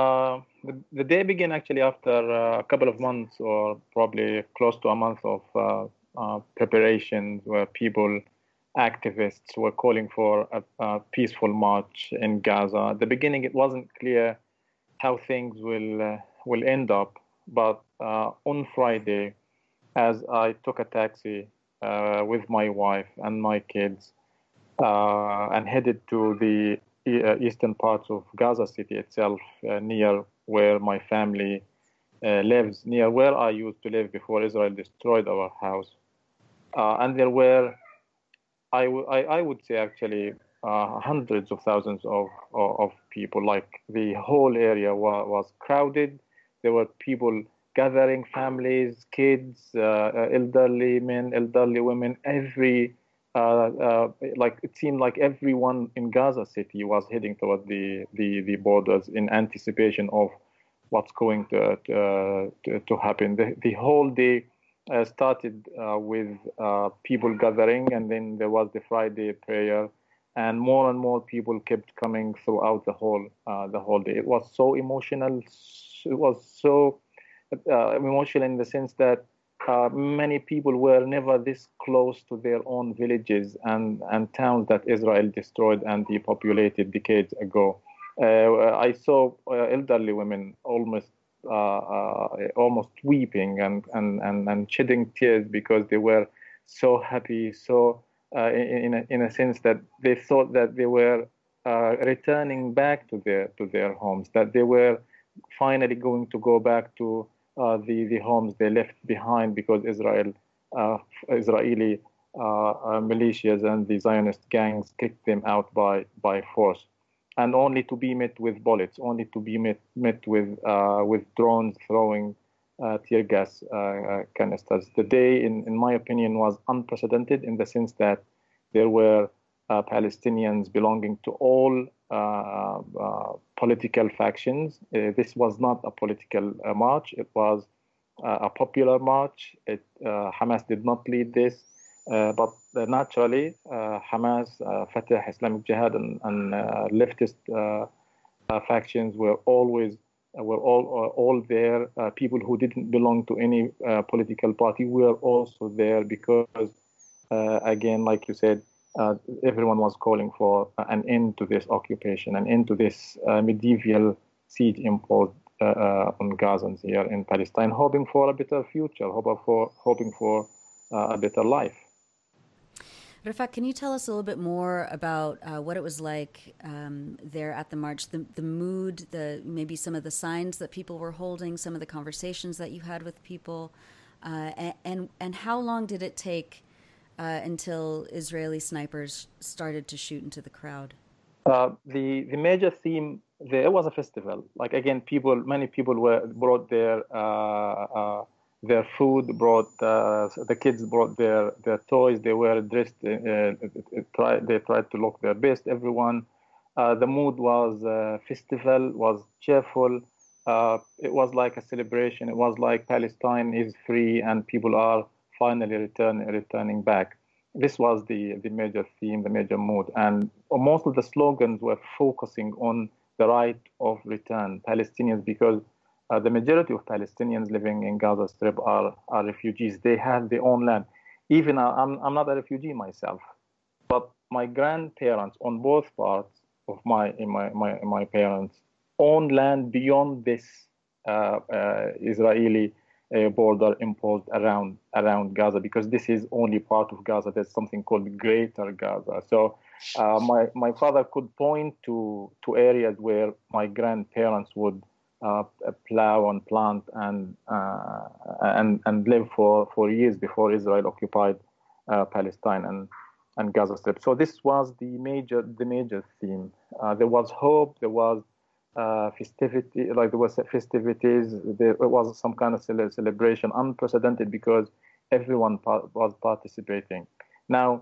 The day began actually after a couple of months, or probably close to a month of preparations, where activists were calling for a peaceful march in Gaza. At the beginning, it wasn't clear how things will end up, but on Friday, as I took a taxi with my wife and my kids and headed to the eastern parts of Gaza City itself, near where my family lives, near where I used to live before Israel destroyed our house. And there were, I would say actually, hundreds of thousands of people. Like, the whole area was crowded. There were people gathering, families, kids, elderly men, elderly women, it seemed like everyone in Gaza City was heading toward the borders in anticipation of what's going to happen. The whole day started with people gathering, and then there was the Friday prayer, and more people kept coming throughout the whole day. It was so emotional. It was so emotional in the sense that many people were never this close to their own villages and towns that Israel destroyed and depopulated decades ago. I saw elderly women almost weeping and shedding tears because they were so happy, so in a sense that they thought that they were returning back to their homes, that they were finally going to go back to the homes they left behind because Israeli militias and the Zionist gangs kicked them out by force, and only to be met with bullets, only to be met with drones throwing tear gas canisters. The day, in my opinion, was unprecedented in the sense that there were Palestinians belonging to all political factions. This was not a political march. It was a popular march. Hamas did not lead this, but naturally, Hamas, Fatah, Islamic Jihad, and leftist factions were all there. People who didn't belong to any political party were also there because, again, like you said, everyone was calling for an end to this occupation, an end to this medieval siege imposed on Gazans here in Palestine, hoping for a better future, hoping for a better life. Rifat, can you tell us a little bit more about what it was like there at the march, the mood, maybe some of the signs that people were holding, some of the conversations that you had with people, and how long did it take until Israeli snipers started to shoot into the crowd? The major theme there was a festival. Like again, many people brought their food, the kids brought their toys. They were dressed. They tried to look their best. Everyone. The mood was festival, was cheerful. It was like a celebration. It was like Palestine is free and people are finally returning back. This was the major theme, the major mood, and most of the slogans were focusing on the right of return, Palestinians, because the majority of Palestinians living in Gaza Strip are refugees. They have their own land. Even I'm not a refugee myself, but my grandparents on both parts of my parents own land beyond this Israeli border imposed around Gaza, because this is only part of Gaza. There's something called Greater Gaza. So my father could point to areas where my grandparents would plow and plant and live for years before Israel occupied Palestine and Gaza Strip. So this was the major theme. There was hope. There was festivity. Like there was festivities. There was some kind of celebration, unprecedented because everyone was participating. Now,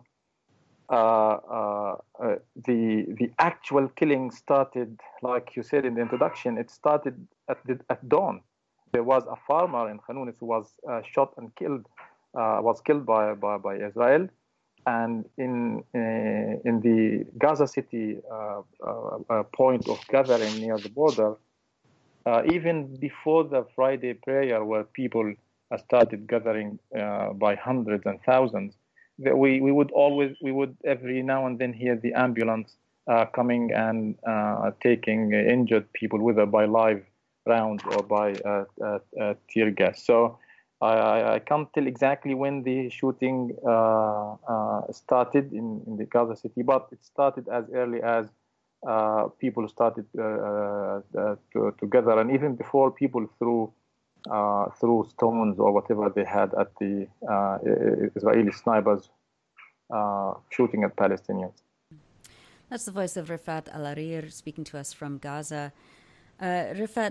the actual killing started, like you said in the introduction, it started at dawn. There was a farmer in Khan Younis who was shot and killed, by Israel, and in the Gaza City point of gathering near the border, even before the Friday prayer, where people started gathering by hundreds and thousands. We would every now and then hear the ambulance coming and taking injured people, whether by live rounds or by tear gas. So I can't tell exactly when the shooting started in the Gaza City, but it started as early as people started to gather, and even before people threw stones or whatever they had at the Israeli snipers shooting at Palestinians. That's the voice of Rifat Al-Arir speaking to us from Gaza. Rifat,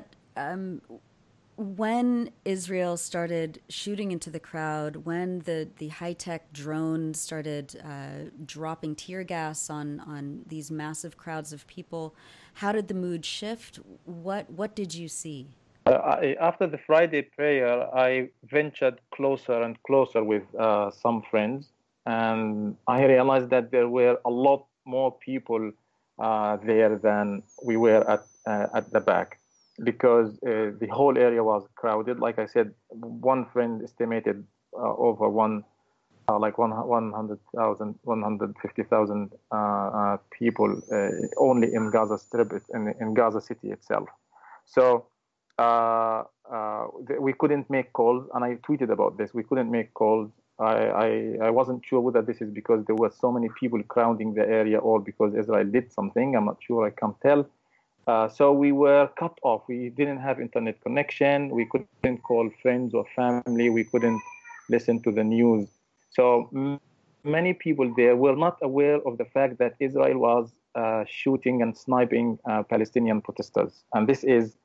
when Israel started shooting into the crowd, when the high-tech drones started dropping tear gas on these massive crowds of people, how did the mood shift? What did you see? After the Friday prayer, I ventured closer and closer with some friends, and I realized that there were a lot more people there than we were at the back, because the whole area was crowded. Like I said, one friend estimated over 100,000, 150,000 people only in Gaza Strip, in Gaza City itself. So we couldn't make calls, and I tweeted about this. We couldn't make calls I wasn't sure whether this is because there were so many people crowding the area or because Israel did something. I'm not sure. I can't tell. So we were cut off. We didn't have internet connection. We couldn't call friends or family. We couldn't listen to the news. So many people there were not aware of the fact that Israel was shooting and sniping Palestinian protesters. And this is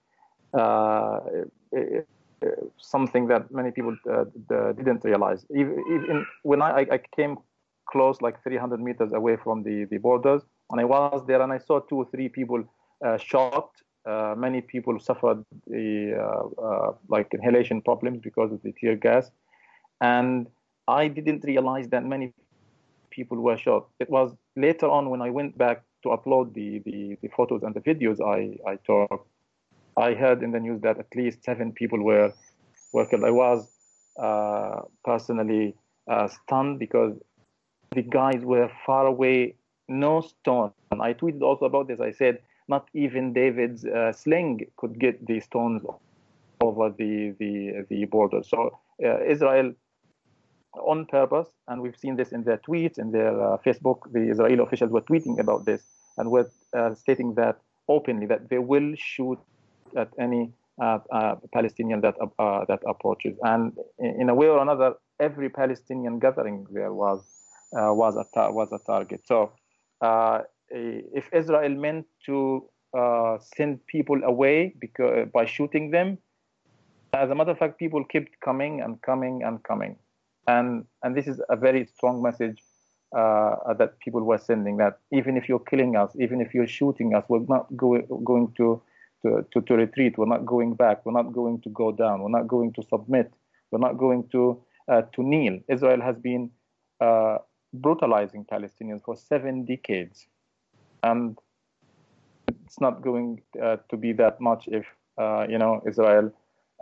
something that many people didn't realize. Even when I came close, like 300 meters away from the borders, and I was there and I saw 2 or 3 people shot. Many people suffered like inhalation problems because of the tear gas. And I didn't realize that many people were shot. It was later on when I went back to upload the photos and the videos I took, I heard in the news that at least 7 people were killed. I was personally stunned because the guys were far away, no stone. And I tweeted also about this. I said, not even David's sling could get the stones over the border. So Israel, on purpose, and we've seen this in their tweets, in their Facebook, the Israeli officials were tweeting about this and were stating that openly, that they will shoot at any Palestinian that approaches. And in a way or another, every Palestinian gathering there was a target. So if Israel meant to send people away by shooting them, as a matter of fact, people kept coming and coming and coming. And this is a very strong message that people were sending, that even if you're killing us, even if you're shooting us, we're not going to retreat. We're not going back. We're not going to go down. We're not going to submit. We're not going to kneel. Israel has been brutalizing Palestinians for 7 decades. And it's not going to be that much if, Israel,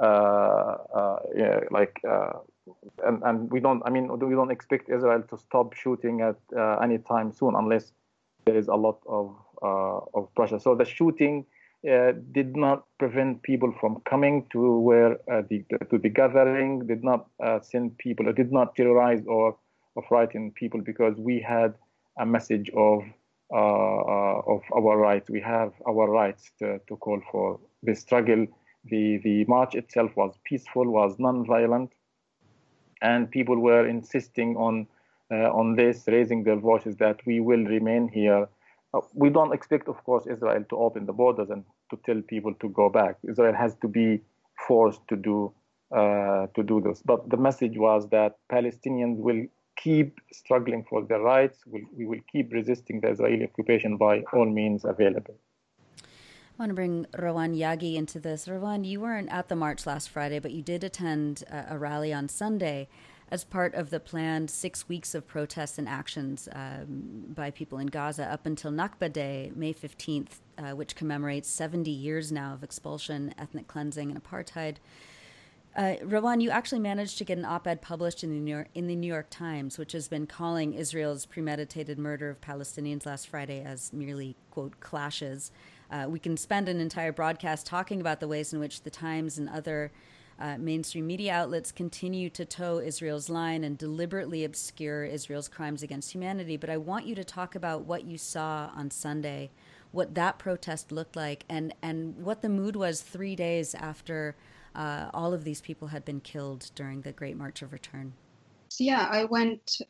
and we don't expect Israel to stop shooting at any time soon unless there is a lot of pressure. So the shooting did not prevent people from coming to where to the gathering, did not send people, or did not terrorize or frighten people, because we had a message of our rights. We have our rights to call for the struggle. The march itself was peaceful, was non-violent, and people were insisting on this, raising their voices that we will remain here. We don't expect, of course, Israel to open the borders and to tell people to go back. Israel has to be forced to do this. But the message was that Palestinians will keep struggling for their rights. We will keep resisting the Israeli occupation by all means available. I want to bring Rawan Yagi into this. Rawan, you weren't at the march last Friday, but you did attend a rally on Sunday as part of the planned 6 weeks of protests and actions by people in Gaza up until Nakba Day, May 15th, which commemorates 70 years now of expulsion, ethnic cleansing, and apartheid. Rawan, you actually managed to get an op-ed published in the New York Times, which has been calling Israel's premeditated murder of Palestinians last Friday as merely, quote, clashes. We can spend an entire broadcast talking about the ways in which the Times and other mainstream media outlets continue to toe Israel's line and deliberately obscure Israel's crimes against humanity. But I want you to talk about what you saw on Sunday, what that protest looked like, and what the mood was 3 days after all of these people had been killed during the Great March of Return. So yeah, I went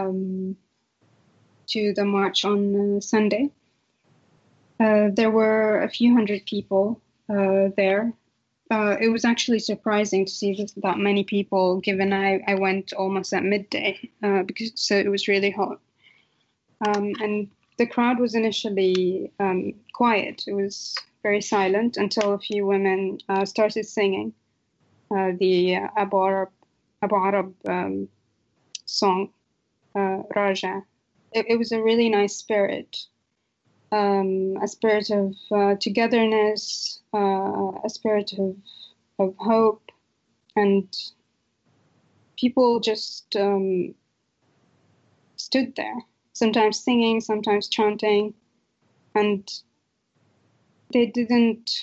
to the march on Sunday. There were a few hundred people there. It was actually surprising to see that many people, given I went almost at midday because it was really hot. And the crowd was initially quiet. It was very silent until a few women started singing the Abu Arab song, Raja. It was a really nice spirit. A spirit of togetherness, a spirit of hope, and people just stood there, sometimes singing, sometimes chanting, and they didn't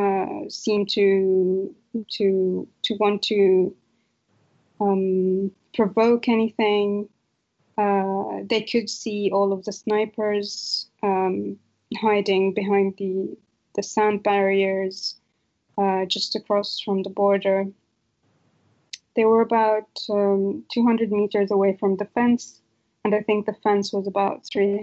seem to want to provoke anything. They could see all of the snipers hiding behind the sand barriers just across from the border. They were about 200 meters away from the fence, and I think the fence was about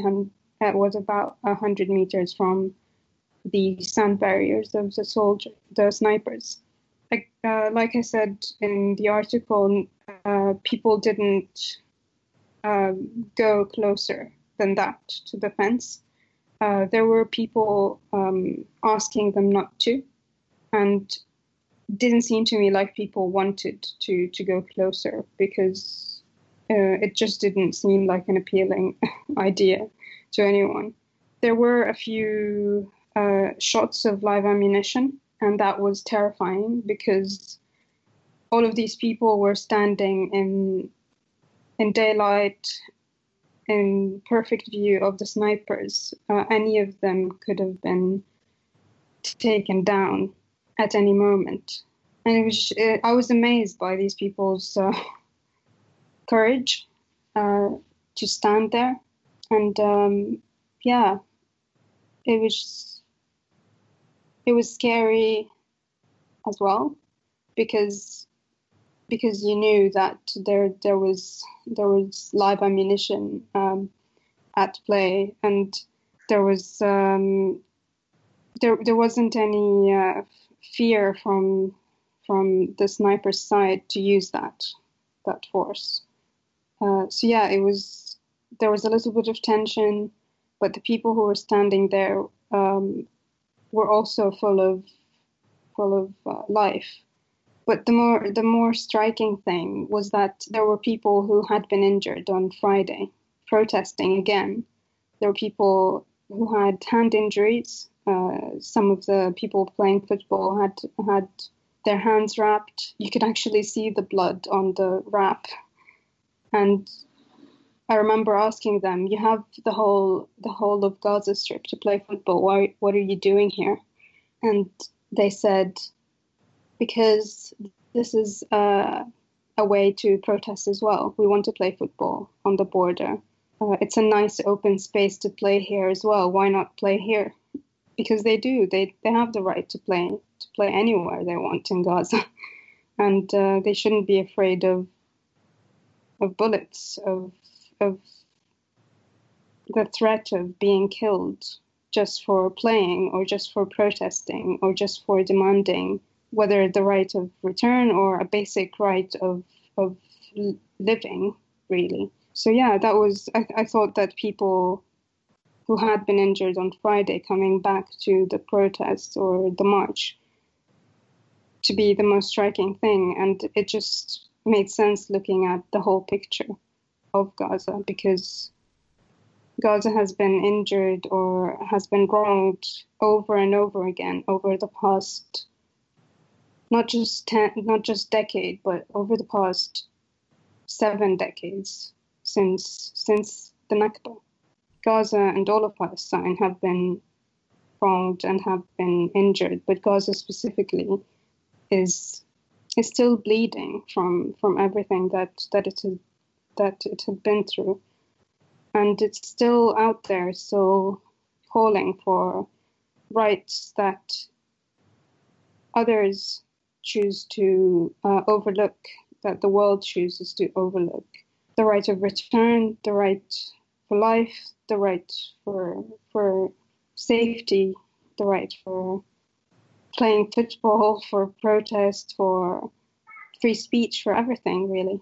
100 meters from the sand barriers of the snipers. Like I said in the article, people didn't go closer than that to the fence. There were people asking them not to, and didn't seem to me like people wanted to go closer, because it just didn't seem like an appealing idea to anyone. There were a few shots of live ammunition, and that was terrifying, because all of these people were standing in daylight, in perfect view of the snipers. Any of them could have been taken down at any moment. And I was amazed by these people's courage to stand there. And it was scary as well, because you knew that there was live ammunition at play, and there wasn't any fear from the sniper's side to use that force. There was a little bit of tension, but the people who were standing there were also full of life. But the more striking thing was that there were people who had been injured on Friday protesting again. There were people who had hand injuries. Some of the people playing football had their hands wrapped. You could actually see the blood on the wrap. And I remember asking them, "You have the whole of Gaza Strip to play football. What are you doing here?" And they said, "Because this is a way to protest as well. We want to play football on the border. It's a nice open space to play here as well. Why not play here?" Because they do. They have the right to play anywhere they want in Gaza, and they shouldn't be afraid of bullets, of the threat of being killed just for playing, or just for protesting, or just for demanding whether the right of return or a basic right of living, really. So yeah, that was, I thought that people who had been injured on Friday coming back to the protest or the march to be the most striking thing. And it just made sense looking at the whole picture of Gaza, because Gaza has been injured or has been wronged over and over again over the past, not just decade, but over the past 7 decades since the Nakba. Gaza and all of Palestine have been wronged and have been injured, but Gaza specifically is still bleeding from everything that it had been through, and it's still out there, still calling for rights that others choose to overlook, that the world chooses to overlook. The right of return, the right for life, the right for safety, the right for playing football, for protest, for free speech, for everything, really.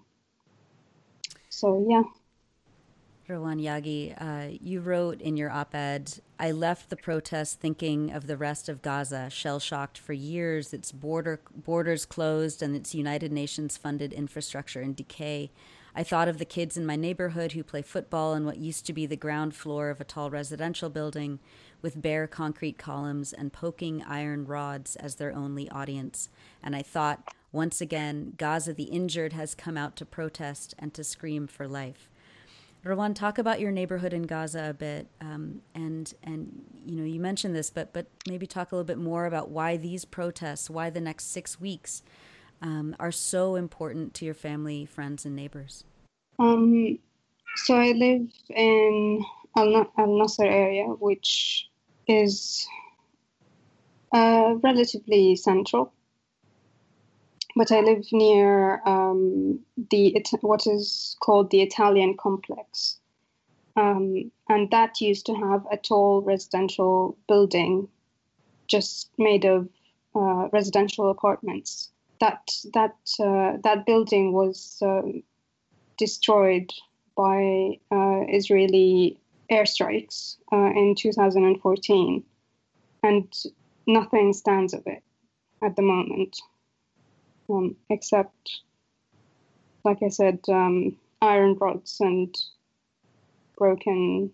So, yeah. Rouwan Yaghi, you wrote in your op-ed, "I left the protest thinking of the rest of Gaza, shell-shocked for years, its borders closed and its United Nations-funded infrastructure in decay. I thought of the kids in my neighborhood who play football on what used to be the ground floor of a tall residential building with bare concrete columns and poking iron rods as their only audience. And I thought, once again, Gaza the injured has come out to protest and to scream for life." Rouwan, talk about your neighborhood in Gaza a bit, and you mentioned this, but maybe talk a little bit more about why these protests, why the next 6 weeks are so important to your family, friends, and neighbors? So I live in Al Nasser area, which is relatively central. But I live near what is called the Italian complex. And that used to have a tall residential building just made of residential apartments. That building was destroyed by Israeli airstrikes in 2014, and nothing stands of it at the moment, except, like I said, iron rods and broken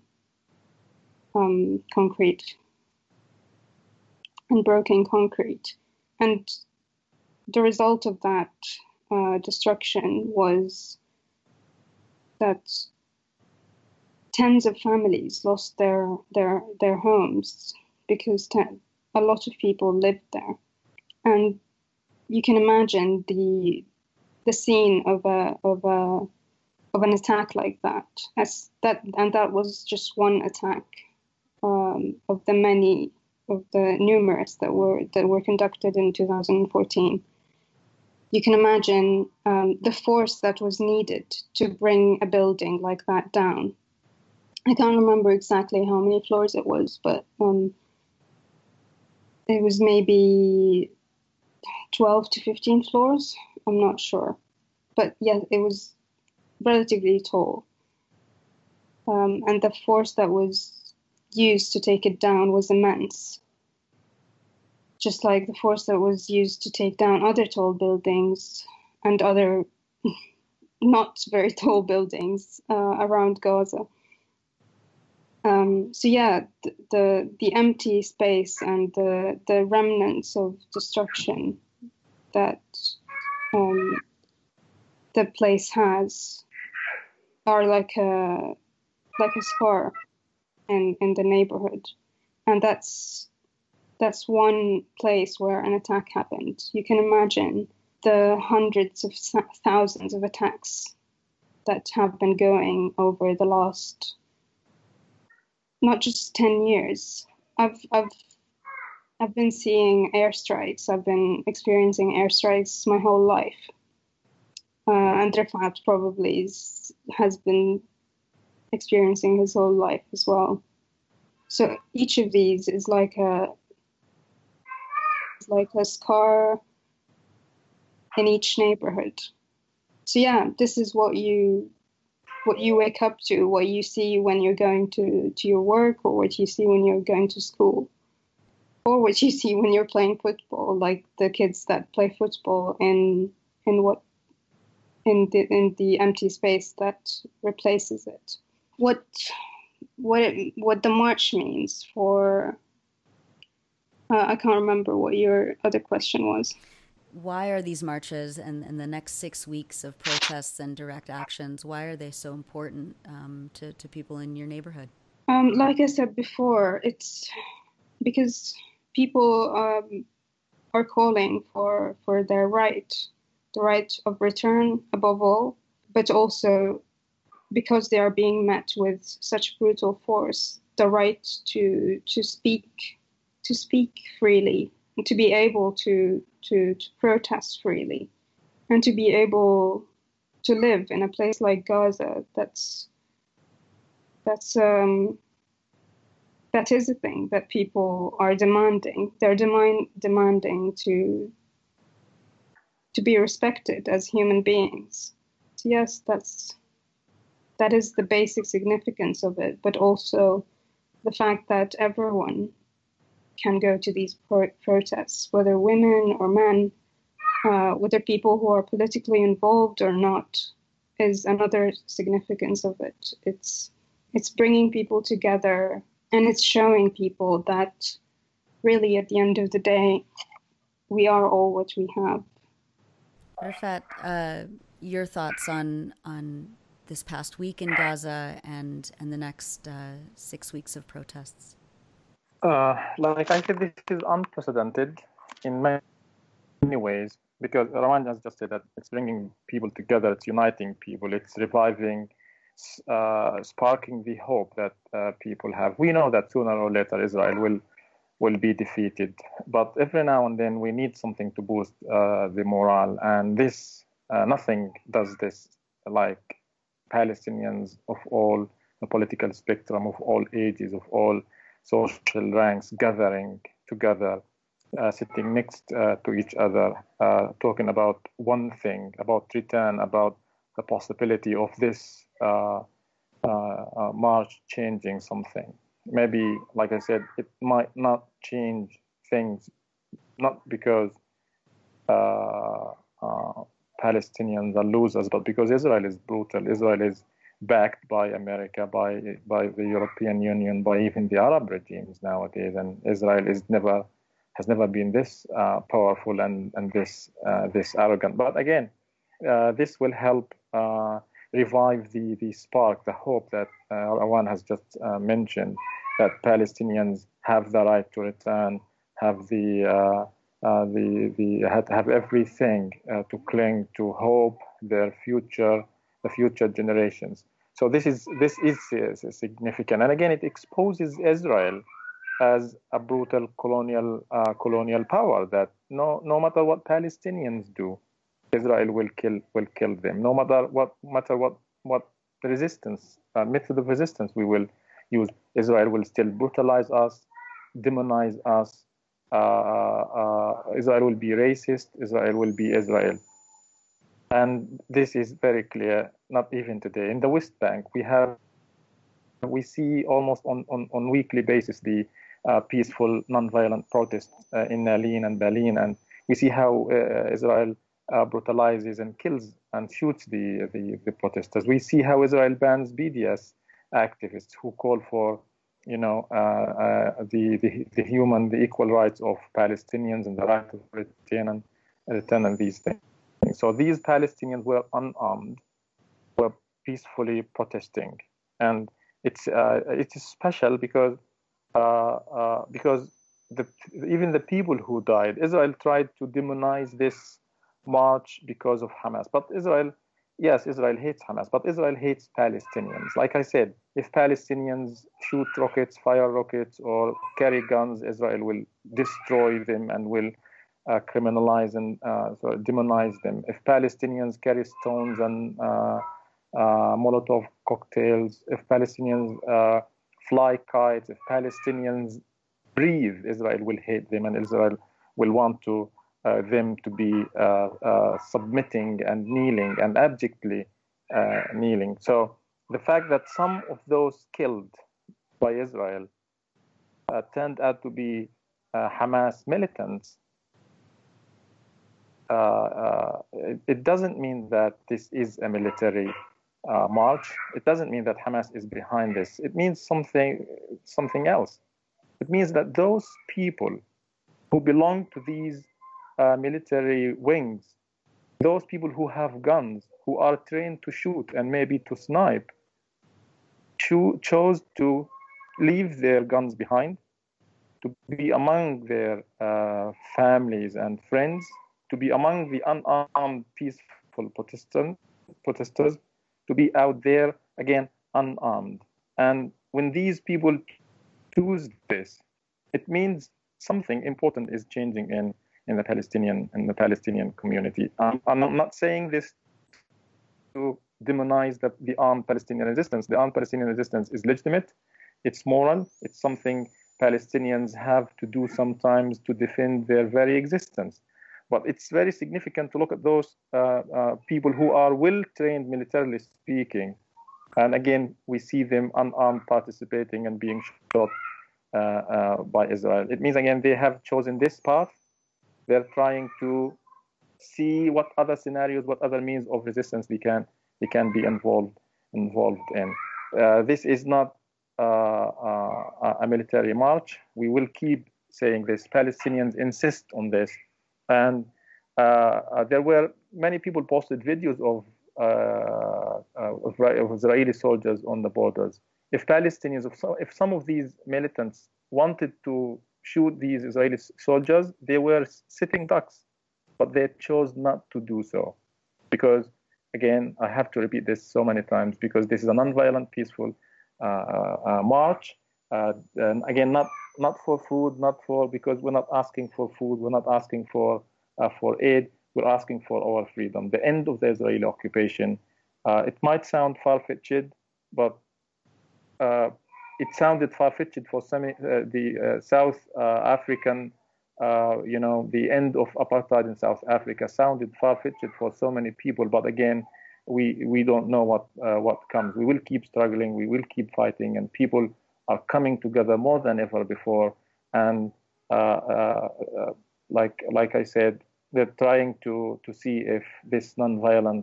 concrete. And the result of that destruction was that tens of families lost their homes because a lot of people lived there. And you can imagine the scene of an attack like that. And that was just one attack of the numerous that were conducted in 2014. You can imagine the force that was needed to bring a building like that down. I can't remember exactly how many floors it was, but it was maybe 12 to 15 floors. I'm not sure. But yeah, it was relatively tall. And the force that was used to take it down was immense. Just like the force that was used to take down other tall buildings and other not very tall buildings around Gaza. So yeah, the empty space and the remnants of destruction that the place has are like a scar in the neighborhood, and that's one place where an attack happened. You can imagine the hundreds of thousands of attacks that have been going over the last, not just 10 years. I've been seeing airstrikes. I've been experiencing airstrikes my whole life. And Rafat probably has been experiencing his whole life as well. So each of these is like a scar in each neighborhood. So yeah, this is what you wake up to, what you see when you're going to your work, or what you see when you're going to school, or what you see when you're playing football, like the kids that play football in the empty space that replaces it. What the march means for I can't remember what your other question was. Why are these marches and the next 6 weeks of protests and direct actions, why are they so important to people in your neighborhood? Like I said before, it's because people are calling for their right, the right of return above all, but also because they are being met with such brutal force, the right to speak freely, and to be able to protest freely, and to be able to live in a place like Gaza. That is a thing that people are demanding. They're demanding to be respected as human beings. So yes, that is the basic significance of it, but also the fact that everyone can go to these protests, whether women or men, whether people who are politically involved or not, is another significance of it. It's bringing people together, and it's showing people that really at the end of the day, we are all what we have. Rafat, your thoughts on this past week in Gaza and the next 6 weeks of protests? Like I said, this is unprecedented in many ways. because Rawan has just said that it's bringing people together, it's uniting people, it's reviving, sparking the hope that people have. We know that sooner or later Israel will be defeated, but every now and then we need something to boost the morale, and this nothing does this like Palestinians of all the political spectrum, of all ages, of all social ranks, gathering together, sitting next to each other, talking about one thing, about return, about the possibility of this march changing something. Maybe, like I said, it might not change things, not because Palestinians are losers, but because Israel is brutal. Israel is backed by America, by the European Union, by even the Arab regimes nowadays, and Israel has never been this powerful and this arrogant. But again, this will help revive the spark, the hope that Rawan has just mentioned, that Palestinians have the right to return, have have everything to cling to, hope, their future, the future generations. So this is significant, and again, it exposes Israel as a brutal colonial power that no matter what Palestinians do, Israel will kill them. No matter what resistance, method of resistance we will use, Israel will still brutalize us, demonize us. Israel will be racist. Israel will be Israel. And this is very clear, not even today. In the West Bank, we see almost on weekly basis the peaceful, non-violent protests in Naline and Balin, and we see how Israel brutalizes and kills and shoots the protesters. We see how Israel bans BDS activists who call for, the human, the equal rights of Palestinians and the right to return and these things. So these Palestinians were unarmed, were peacefully protesting, and it's special because even the people who died, Israel tried to demonize this march because of Hamas. But Israel hates Hamas, but Israel hates Palestinians. Like I said, if Palestinians shoot rockets, fire rockets, or carry guns, Israel will destroy them and will criminalize and demonize them. If Palestinians carry stones and Molotov cocktails, if Palestinians fly kites, if Palestinians breathe, Israel will hate them, and Israel will want them to be submitting and kneeling and abjectly kneeling. So the fact that some of those killed by Israel turned out to be Hamas militants, it doesn't mean that this is a military march. It doesn't mean that Hamas is behind this. It means something else. It means that those people who belong to these military wings, those people who have guns, who are trained to shoot and maybe to snipe, chose to leave their guns behind, to be among their families and friends, to be among the unarmed, peaceful protesters, to be out there, again, unarmed. And when these people choose this, it means something important is changing in the Palestinian community. I'm not saying this to demonize the armed Palestinian resistance. The armed Palestinian resistance is legitimate. It's moral. It's something Palestinians have to do sometimes to defend their very existence. But it's very significant to look at those people who are well-trained militarily speaking. And again, we see them unarmed participating and being shot by Israel. It means, again, they have chosen this path. They're trying to see what other scenarios, what other means of resistance they can be involved in. This is not a military march. We will keep saying this. Palestinians insist on this. And there were many people posted videos of Israeli soldiers on the borders. If Palestinians, if some of these militants wanted to shoot these Israeli soldiers, they were sitting ducks. but they chose not to do so. Because, again, I have to repeat this so many times, because this is a non-violent, peaceful march. And again, not for food, because we're not asking for food, we're not asking for aid, we're asking for our freedom, the end of the Israeli occupation. It might sound far-fetched, but it sounded far-fetched for some the South African, the end of apartheid in South Africa sounded far-fetched for so many people. But again, we don't know what comes. We will keep struggling, we will keep fighting, and people are coming together more than ever before. And like I said, they're trying to see if this non-violent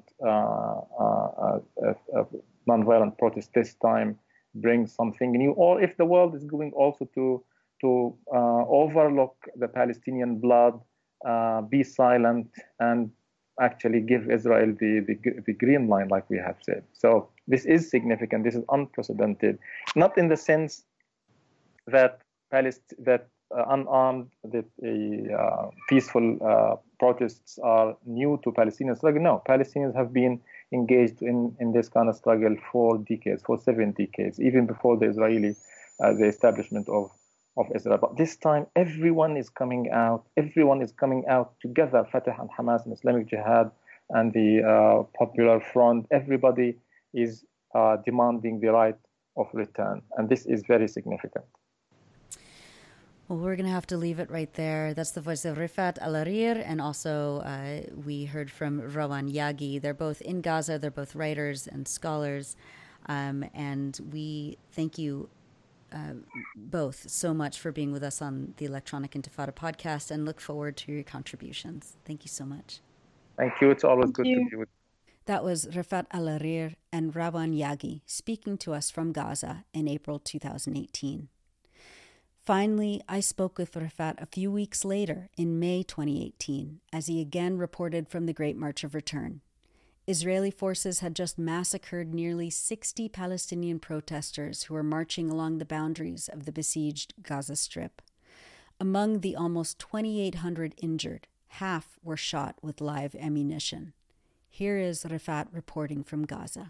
protest this time brings something new, or if the world is going also to overlook the Palestinian blood, be silent, and actually give Israel the green line, like we have said. So this is significant. This is unprecedented, not in the sense that unarmed, peaceful protests are new to Palestinian struggle. No, Palestinians have been engaged in this kind of struggle for decades, for 7 decades, even before the the establishment of Israel. But this time, everyone is coming out. Everyone is coming out together. Fatah and Hamas and Islamic Jihad and the Popular Front. Everybody is demanding the right of return, and this is very significant. Well, we're going to have to leave it right there. That's the voice of Rifat Al-Arir, and also we heard from Rawan Yagi. They're both in Gaza. They're both writers and scholars, and we thank you both so much for being with us on the Electronic Intifada podcast, and look forward to your contributions. Thank you so much. Thank you. It's always good to be with you. That was Rifat Al-Arir and Rawan Yagi speaking to us from Gaza in April 2018. Finally, I spoke with Rifat a few weeks later in May 2018 as he again reported from the Great March of Return. Israeli forces had just massacred nearly 60 Palestinian protesters who were marching along the boundaries of the besieged Gaza Strip. Among the almost 2,800 injured, half were shot with live ammunition. Here is Rifat reporting from Gaza.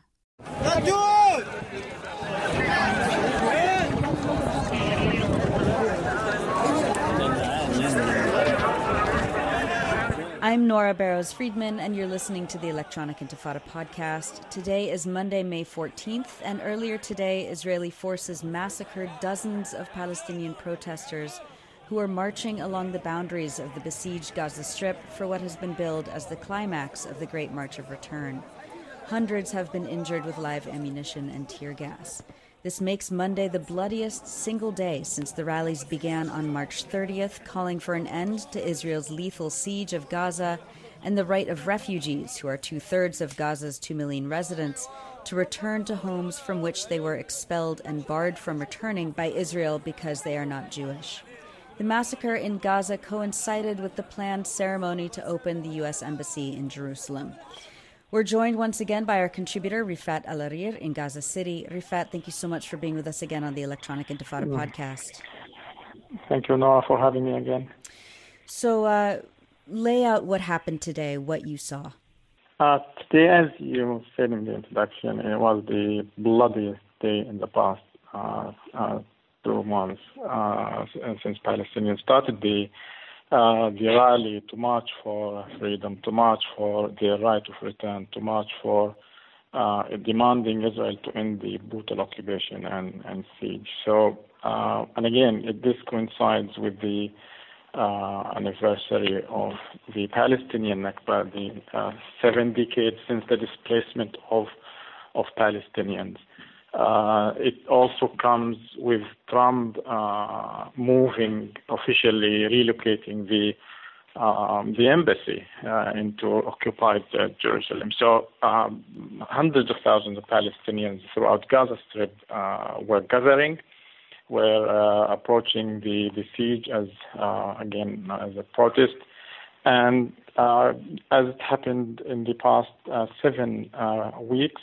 I'm Nora Barrows-Friedman, and you're listening to the Electronic Intifada podcast. Today is Monday, May 14th, and earlier today, Israeli forces massacred dozens of Palestinian protesters who are marching along the boundaries of the besieged Gaza Strip for what has been billed as the climax of the Great March of Return. Hundreds have been injured with live ammunition and tear gas. This makes Monday the bloodiest single day since the rallies began on March 30th, calling for an end to Israel's lethal siege of Gaza and the right of refugees, who are 2/3 of Gaza's 2 million residents, to return to homes from which they were expelled and barred from returning by Israel because they are not Jewish. The massacre in Gaza coincided with the planned ceremony to open the U.S. Embassy in Jerusalem. We're joined once again by our contributor, Rifat Al-Arir in Gaza City. Rifat, thank you so much for being with us again on the Electronic Intifada podcast. Thank you, Noah, for having me again. So lay out what happened today, what you saw. Today, as you said in the introduction, it was the bloodiest day in the past 2 months since Palestinians started the rally to march for freedom, to march for their right of return, to march for demanding Israel to end the brutal occupation and siege. So, and again, this coincides with the anniversary of the Palestinian Nakba, the 7 decades since the displacement of Palestinians. It also comes with Trump moving, officially relocating the embassy into occupied Jerusalem. So hundreds of thousands of Palestinians throughout Gaza Strip were gathering, were approaching the siege as a protest. And as it happened in the past 7 weeks,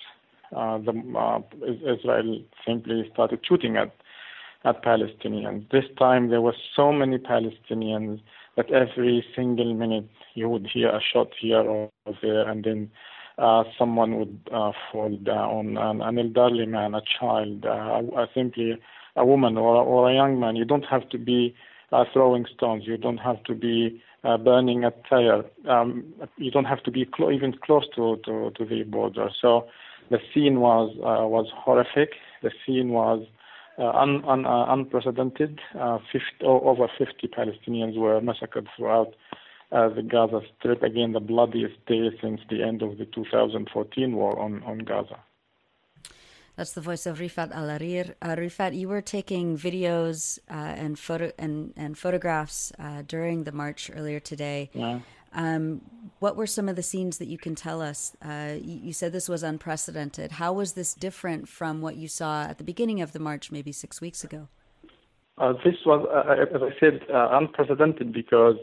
Israel simply started shooting at Palestinians. This time there were so many Palestinians that every single minute you would hear a shot here or there, and then someone would fall down, an elderly man, a child, simply a woman or a young man. You don't have to be throwing stones. You don't have to be burning a tire. You don't have to be even close to the border. So the scene was horrific. The scene was unprecedented. Over 50 Palestinians were massacred throughout the Gaza Strip. Again, the bloodiest day since the end of the 2014 war on Gaza. That's the voice of Rifat Al-Arir. Rifat, you were taking videos and photographs during the march earlier today. Yeah. What were some of the scenes that you can tell us? You said this was unprecedented. How was this different from what you saw at the beginning of the march maybe 6 weeks ago? This was, as I said, unprecedented because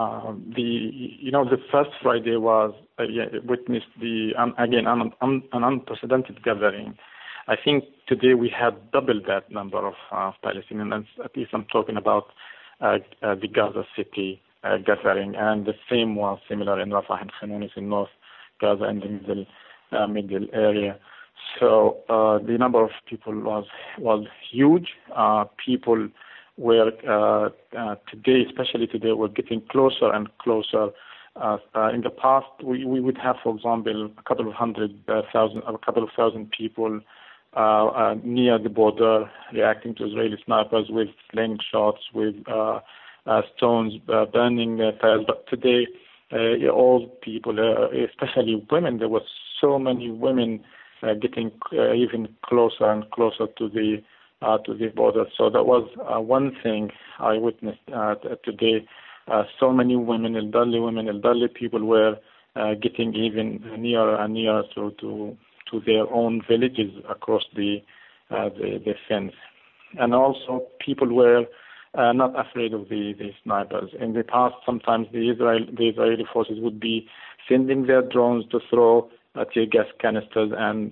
the first Friday was witnessed an unprecedented gathering. I think today we had double that number of Palestinians. At least I'm talking about the Gaza City gathering, and the same was similar in Rafah and Khan Younis in North Gaza and the middle area. So the number of people was huge. People were today, especially today, were getting closer and closer. In the past, we would have, for example, a couple of thousand people near the border reacting to Israeli snipers with slingshots, with stones, burning tires. But today, all people, especially women, there were so many women getting even closer and closer to the border. So that was one thing I witnessed today. So many women, elderly people were getting even nearer and nearer to their own villages across the fence. And also people were not afraid of the snipers. In the past, sometimes the Israeli forces would be sending their drones to throw tear gas canisters, and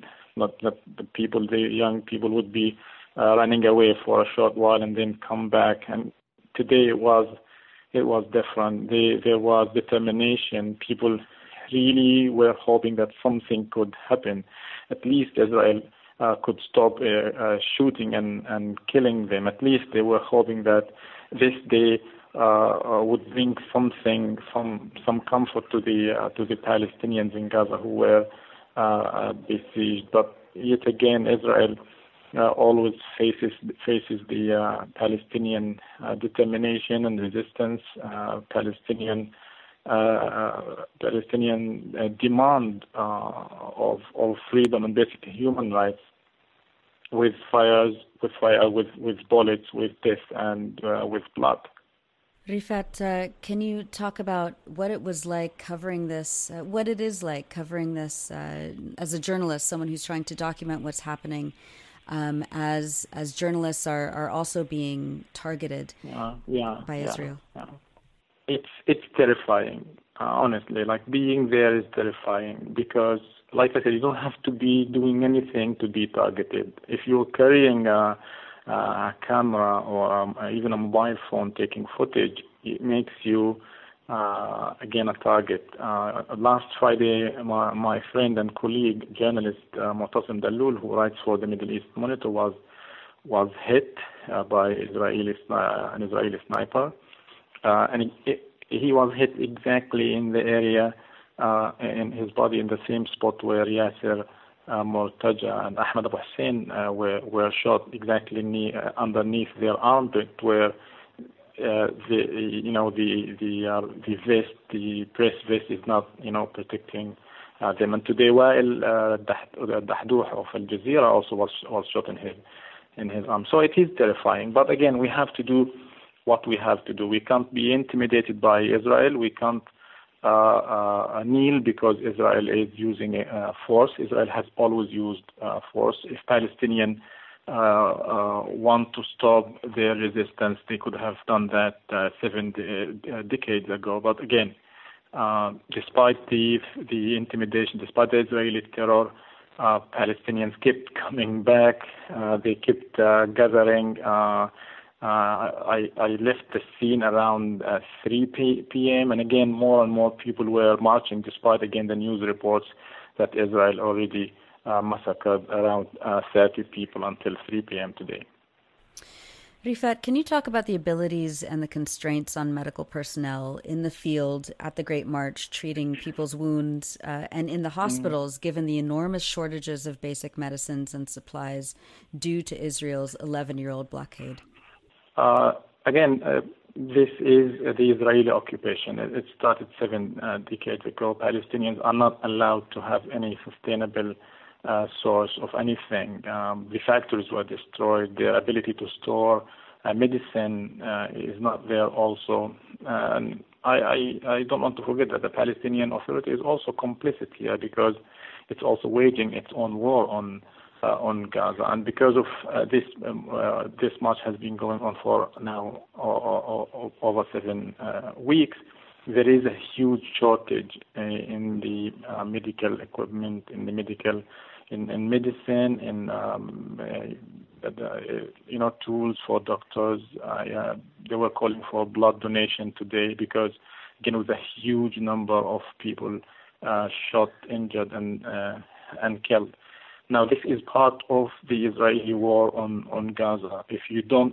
the young people would be running away for a short while and then come back. And today it was different. There was determination. People really were hoping that something could happen. At least Israel could stop shooting and killing them. At least they were hoping that this day would bring some comfort to the Palestinians in Gaza who were besieged. But yet again, Israel always faces the Palestinian determination and resistance, Palestinian demand of freedom and basic human rights, with fire, with bullets, with death, and with blood. Rifat, can you talk about what it was like covering this, what it is like covering this as a journalist, someone who's trying to document what's happening, as journalists are also being targeted by Israel? Yeah. It's terrifying, honestly. Like, being there is terrifying because, like I said, you don't have to be doing anything to be targeted. If you're carrying a camera or even a mobile phone taking footage, it makes you, again, a target. Last Friday, my friend and colleague, journalist Mu'tasim Dallul, who writes for the Middle East Monitor, was hit by an Israeli sniper. And he was hit exactly in the area, in his body, in the same spot where Yasser Mortaja and Ahmed Abu Hussein were shot, exactly underneath their armpit, where the vest, the press vest, is not protecting them. And today, Wael Dahdouh of Al Jazeera also was shot in his arm. So it is terrifying. But again, we have to do what we have to do. We can't be intimidated by Israel. We can't kneel because Israel is using force. Israel has always used force. If Palestinians want to stop their resistance, they could have done that 7 decades ago. But again, despite the intimidation, despite the Israeli terror, Palestinians kept coming back. They kept gathering. I left the scene around 3 p.m. and again more and more people were marching, despite again the news reports that Israel already massacred around 30 people until 3 p.m. today. Rifat, can you talk about the abilities and the constraints on medical personnel in the field at the Great March, treating people's wounds, and in the hospitals, given the enormous shortages of basic medicines and supplies due to Israel's 11-year-old blockade? This is the Israeli occupation. It started 7 decades ago. Palestinians are not allowed to have any sustainable source of anything. The factories were destroyed. Their ability to store medicine is not there also. And I don't want to forget that the Palestinian Authority is also complicit here, because it's also waging its own war on Gaza. And because of this march has been going on for now over 7 weeks, there is a huge shortage in the medical equipment, in medicine, tools for doctors. They were calling for blood donation today because, again, it was a huge number of people shot, injured, and killed. Now, this is part of the Israeli war on Gaza. If you don't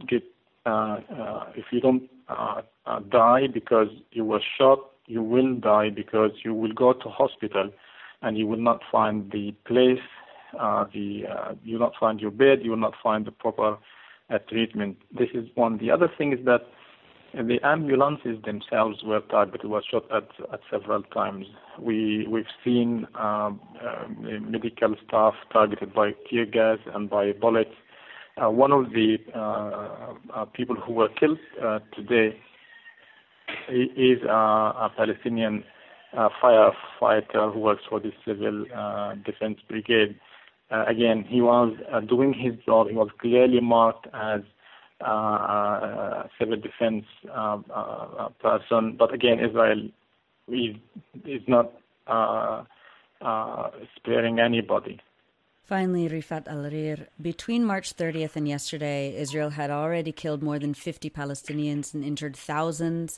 die because you were shot, you will die because you will go to hospital and you will not find the place, you will not find your bed, you will not find the proper treatment. This is one. The other thing is that the ambulances themselves were targeted, were shot at several times. We've seen medical staff targeted by tear gas and by bullets. One of the people who were killed today is a Palestinian firefighter who works for the Civil Defense Brigade. Again, he was doing his job. He was clearly marked as a civil defense person. But again, Israel is not sparing anybody. Finally, Rifat Al-Rir, between March 30th and yesterday, Israel had already killed more than 50 Palestinians and injured thousands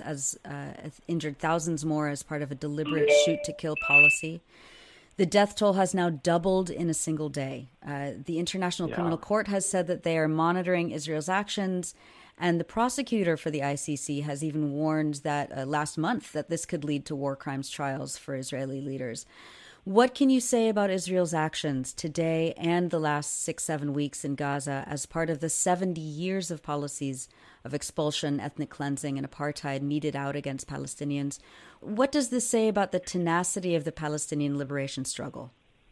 more as part of a deliberate shoot-to-kill policy. The death toll has now doubled in a single day. The International Criminal Court has said that they are monitoring Israel's actions, and the prosecutor for the ICC has even warned that last month that this could lead to war crimes trials for Israeli leaders. What can you say about Israel's actions today and the last 6-7 weeks in Gaza as part of the 70 years of policies of expulsion, ethnic cleansing, and apartheid meted out against Palestinians? What does this say about the tenacity of the Palestinian liberation struggle?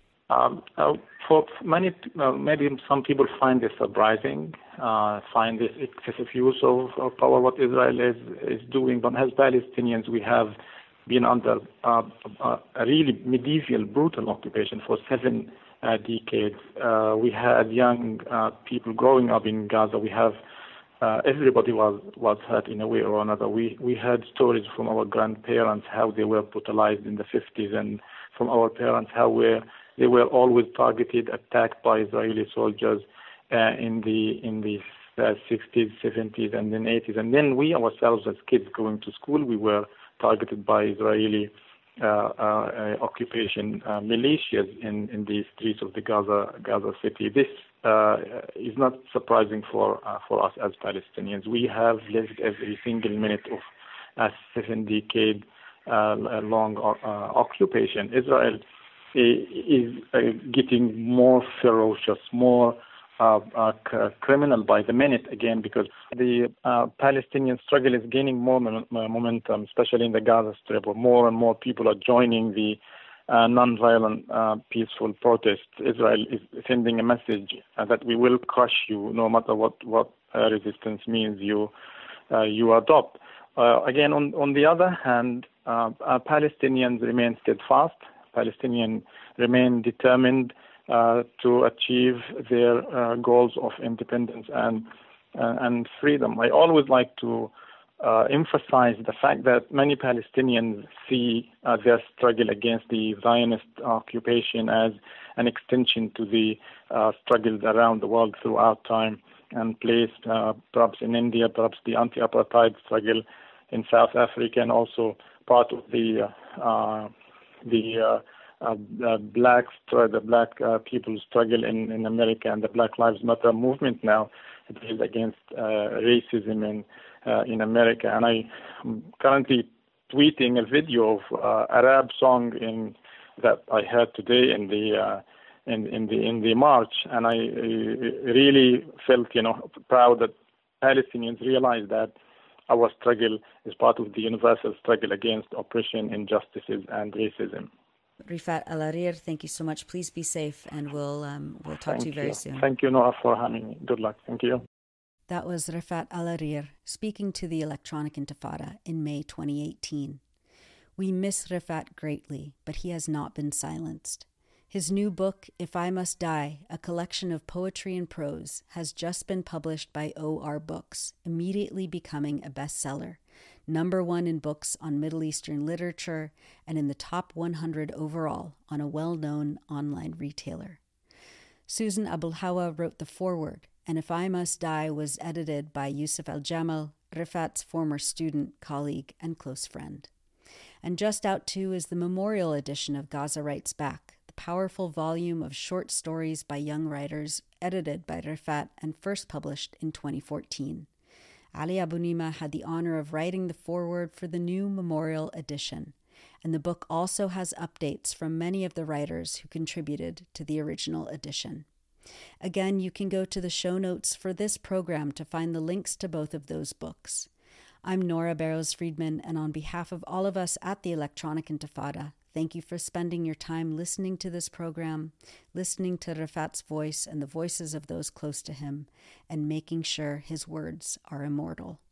For many, maybe some people find this surprising, find this excessive use of power, what Israel is doing. But as Palestinians, we have been under a really medieval, brutal occupation for 7 decades. We had young people growing up in Gaza. We have everybody was hurt in a way or another. We heard stories from our grandparents how they were brutalized in the 50s, and from our parents how they were always targeted, attacked by Israeli soldiers in the 60s, 70s, and then 80s. And then we ourselves, as kids going to school, we were targeted by Israeli occupation militias in the streets of the Gaza city. This is not surprising for us as Palestinians. We have lived every single minute of a 7-decade long occupation. Israel is getting more ferocious, more criminal by the minute, again, because the Palestinian struggle is gaining more momentum, especially in the Gaza Strip, where more and more people are joining the non-violent, peaceful protests. Israel is sending a message that we will crush you, no matter what resistance means you adopt. Again, on the other hand, Palestinians remain steadfast. Palestinians remain determined to achieve their goals of independence and freedom. I always like to emphasize the fact that many Palestinians see their struggle against the Zionist occupation as an extension to the struggles around the world throughout time. and place, perhaps in India, perhaps the anti-apartheid struggle in South Africa, and also part of the black people's struggle in America, and the Black Lives Matter movement now is against racism in America. And I'm currently tweeting a video of a rap song that I heard today in the march, and I really felt proud that Palestinians realize that our struggle is part of the universal struggle against oppression, injustices, and racism. Rifat Al-Arir, thank you so much. Please be safe, and we'll talk to you very soon. Thank you, Noah, for having me. Good luck. Thank you. That was Rifat Al-Arir speaking to the Electronic Intifada in May 2018. We miss Rifat greatly, but he has not been silenced. His new book, If I Must Die, a collection of poetry and prose, has just been published by OR Books, immediately becoming a bestseller, #1 in books on Middle Eastern literature, and in the top 100 overall on a well-known online retailer. Susan Abulhawa wrote the foreword, and If I Must Die was edited by Yusuf Al-Jamal, Rifat's former student, colleague, and close friend. And just out too is the memorial edition of Gaza Writes Back, the powerful volume of short stories by young writers edited by Rifat and first published in 2014. Ali Abunimah had the honor of writing the foreword for the new memorial edition, and the book also has updates from many of the writers who contributed to the original edition. Again, you can go to the show notes for this program to find the links to both of those books. I'm Nora Barrows-Friedman, and on behalf of all of us at the Electronic Intifada, thank you for spending your time listening to this program, listening to Rifat's voice and the voices of those close to him, and making sure his words are immortal.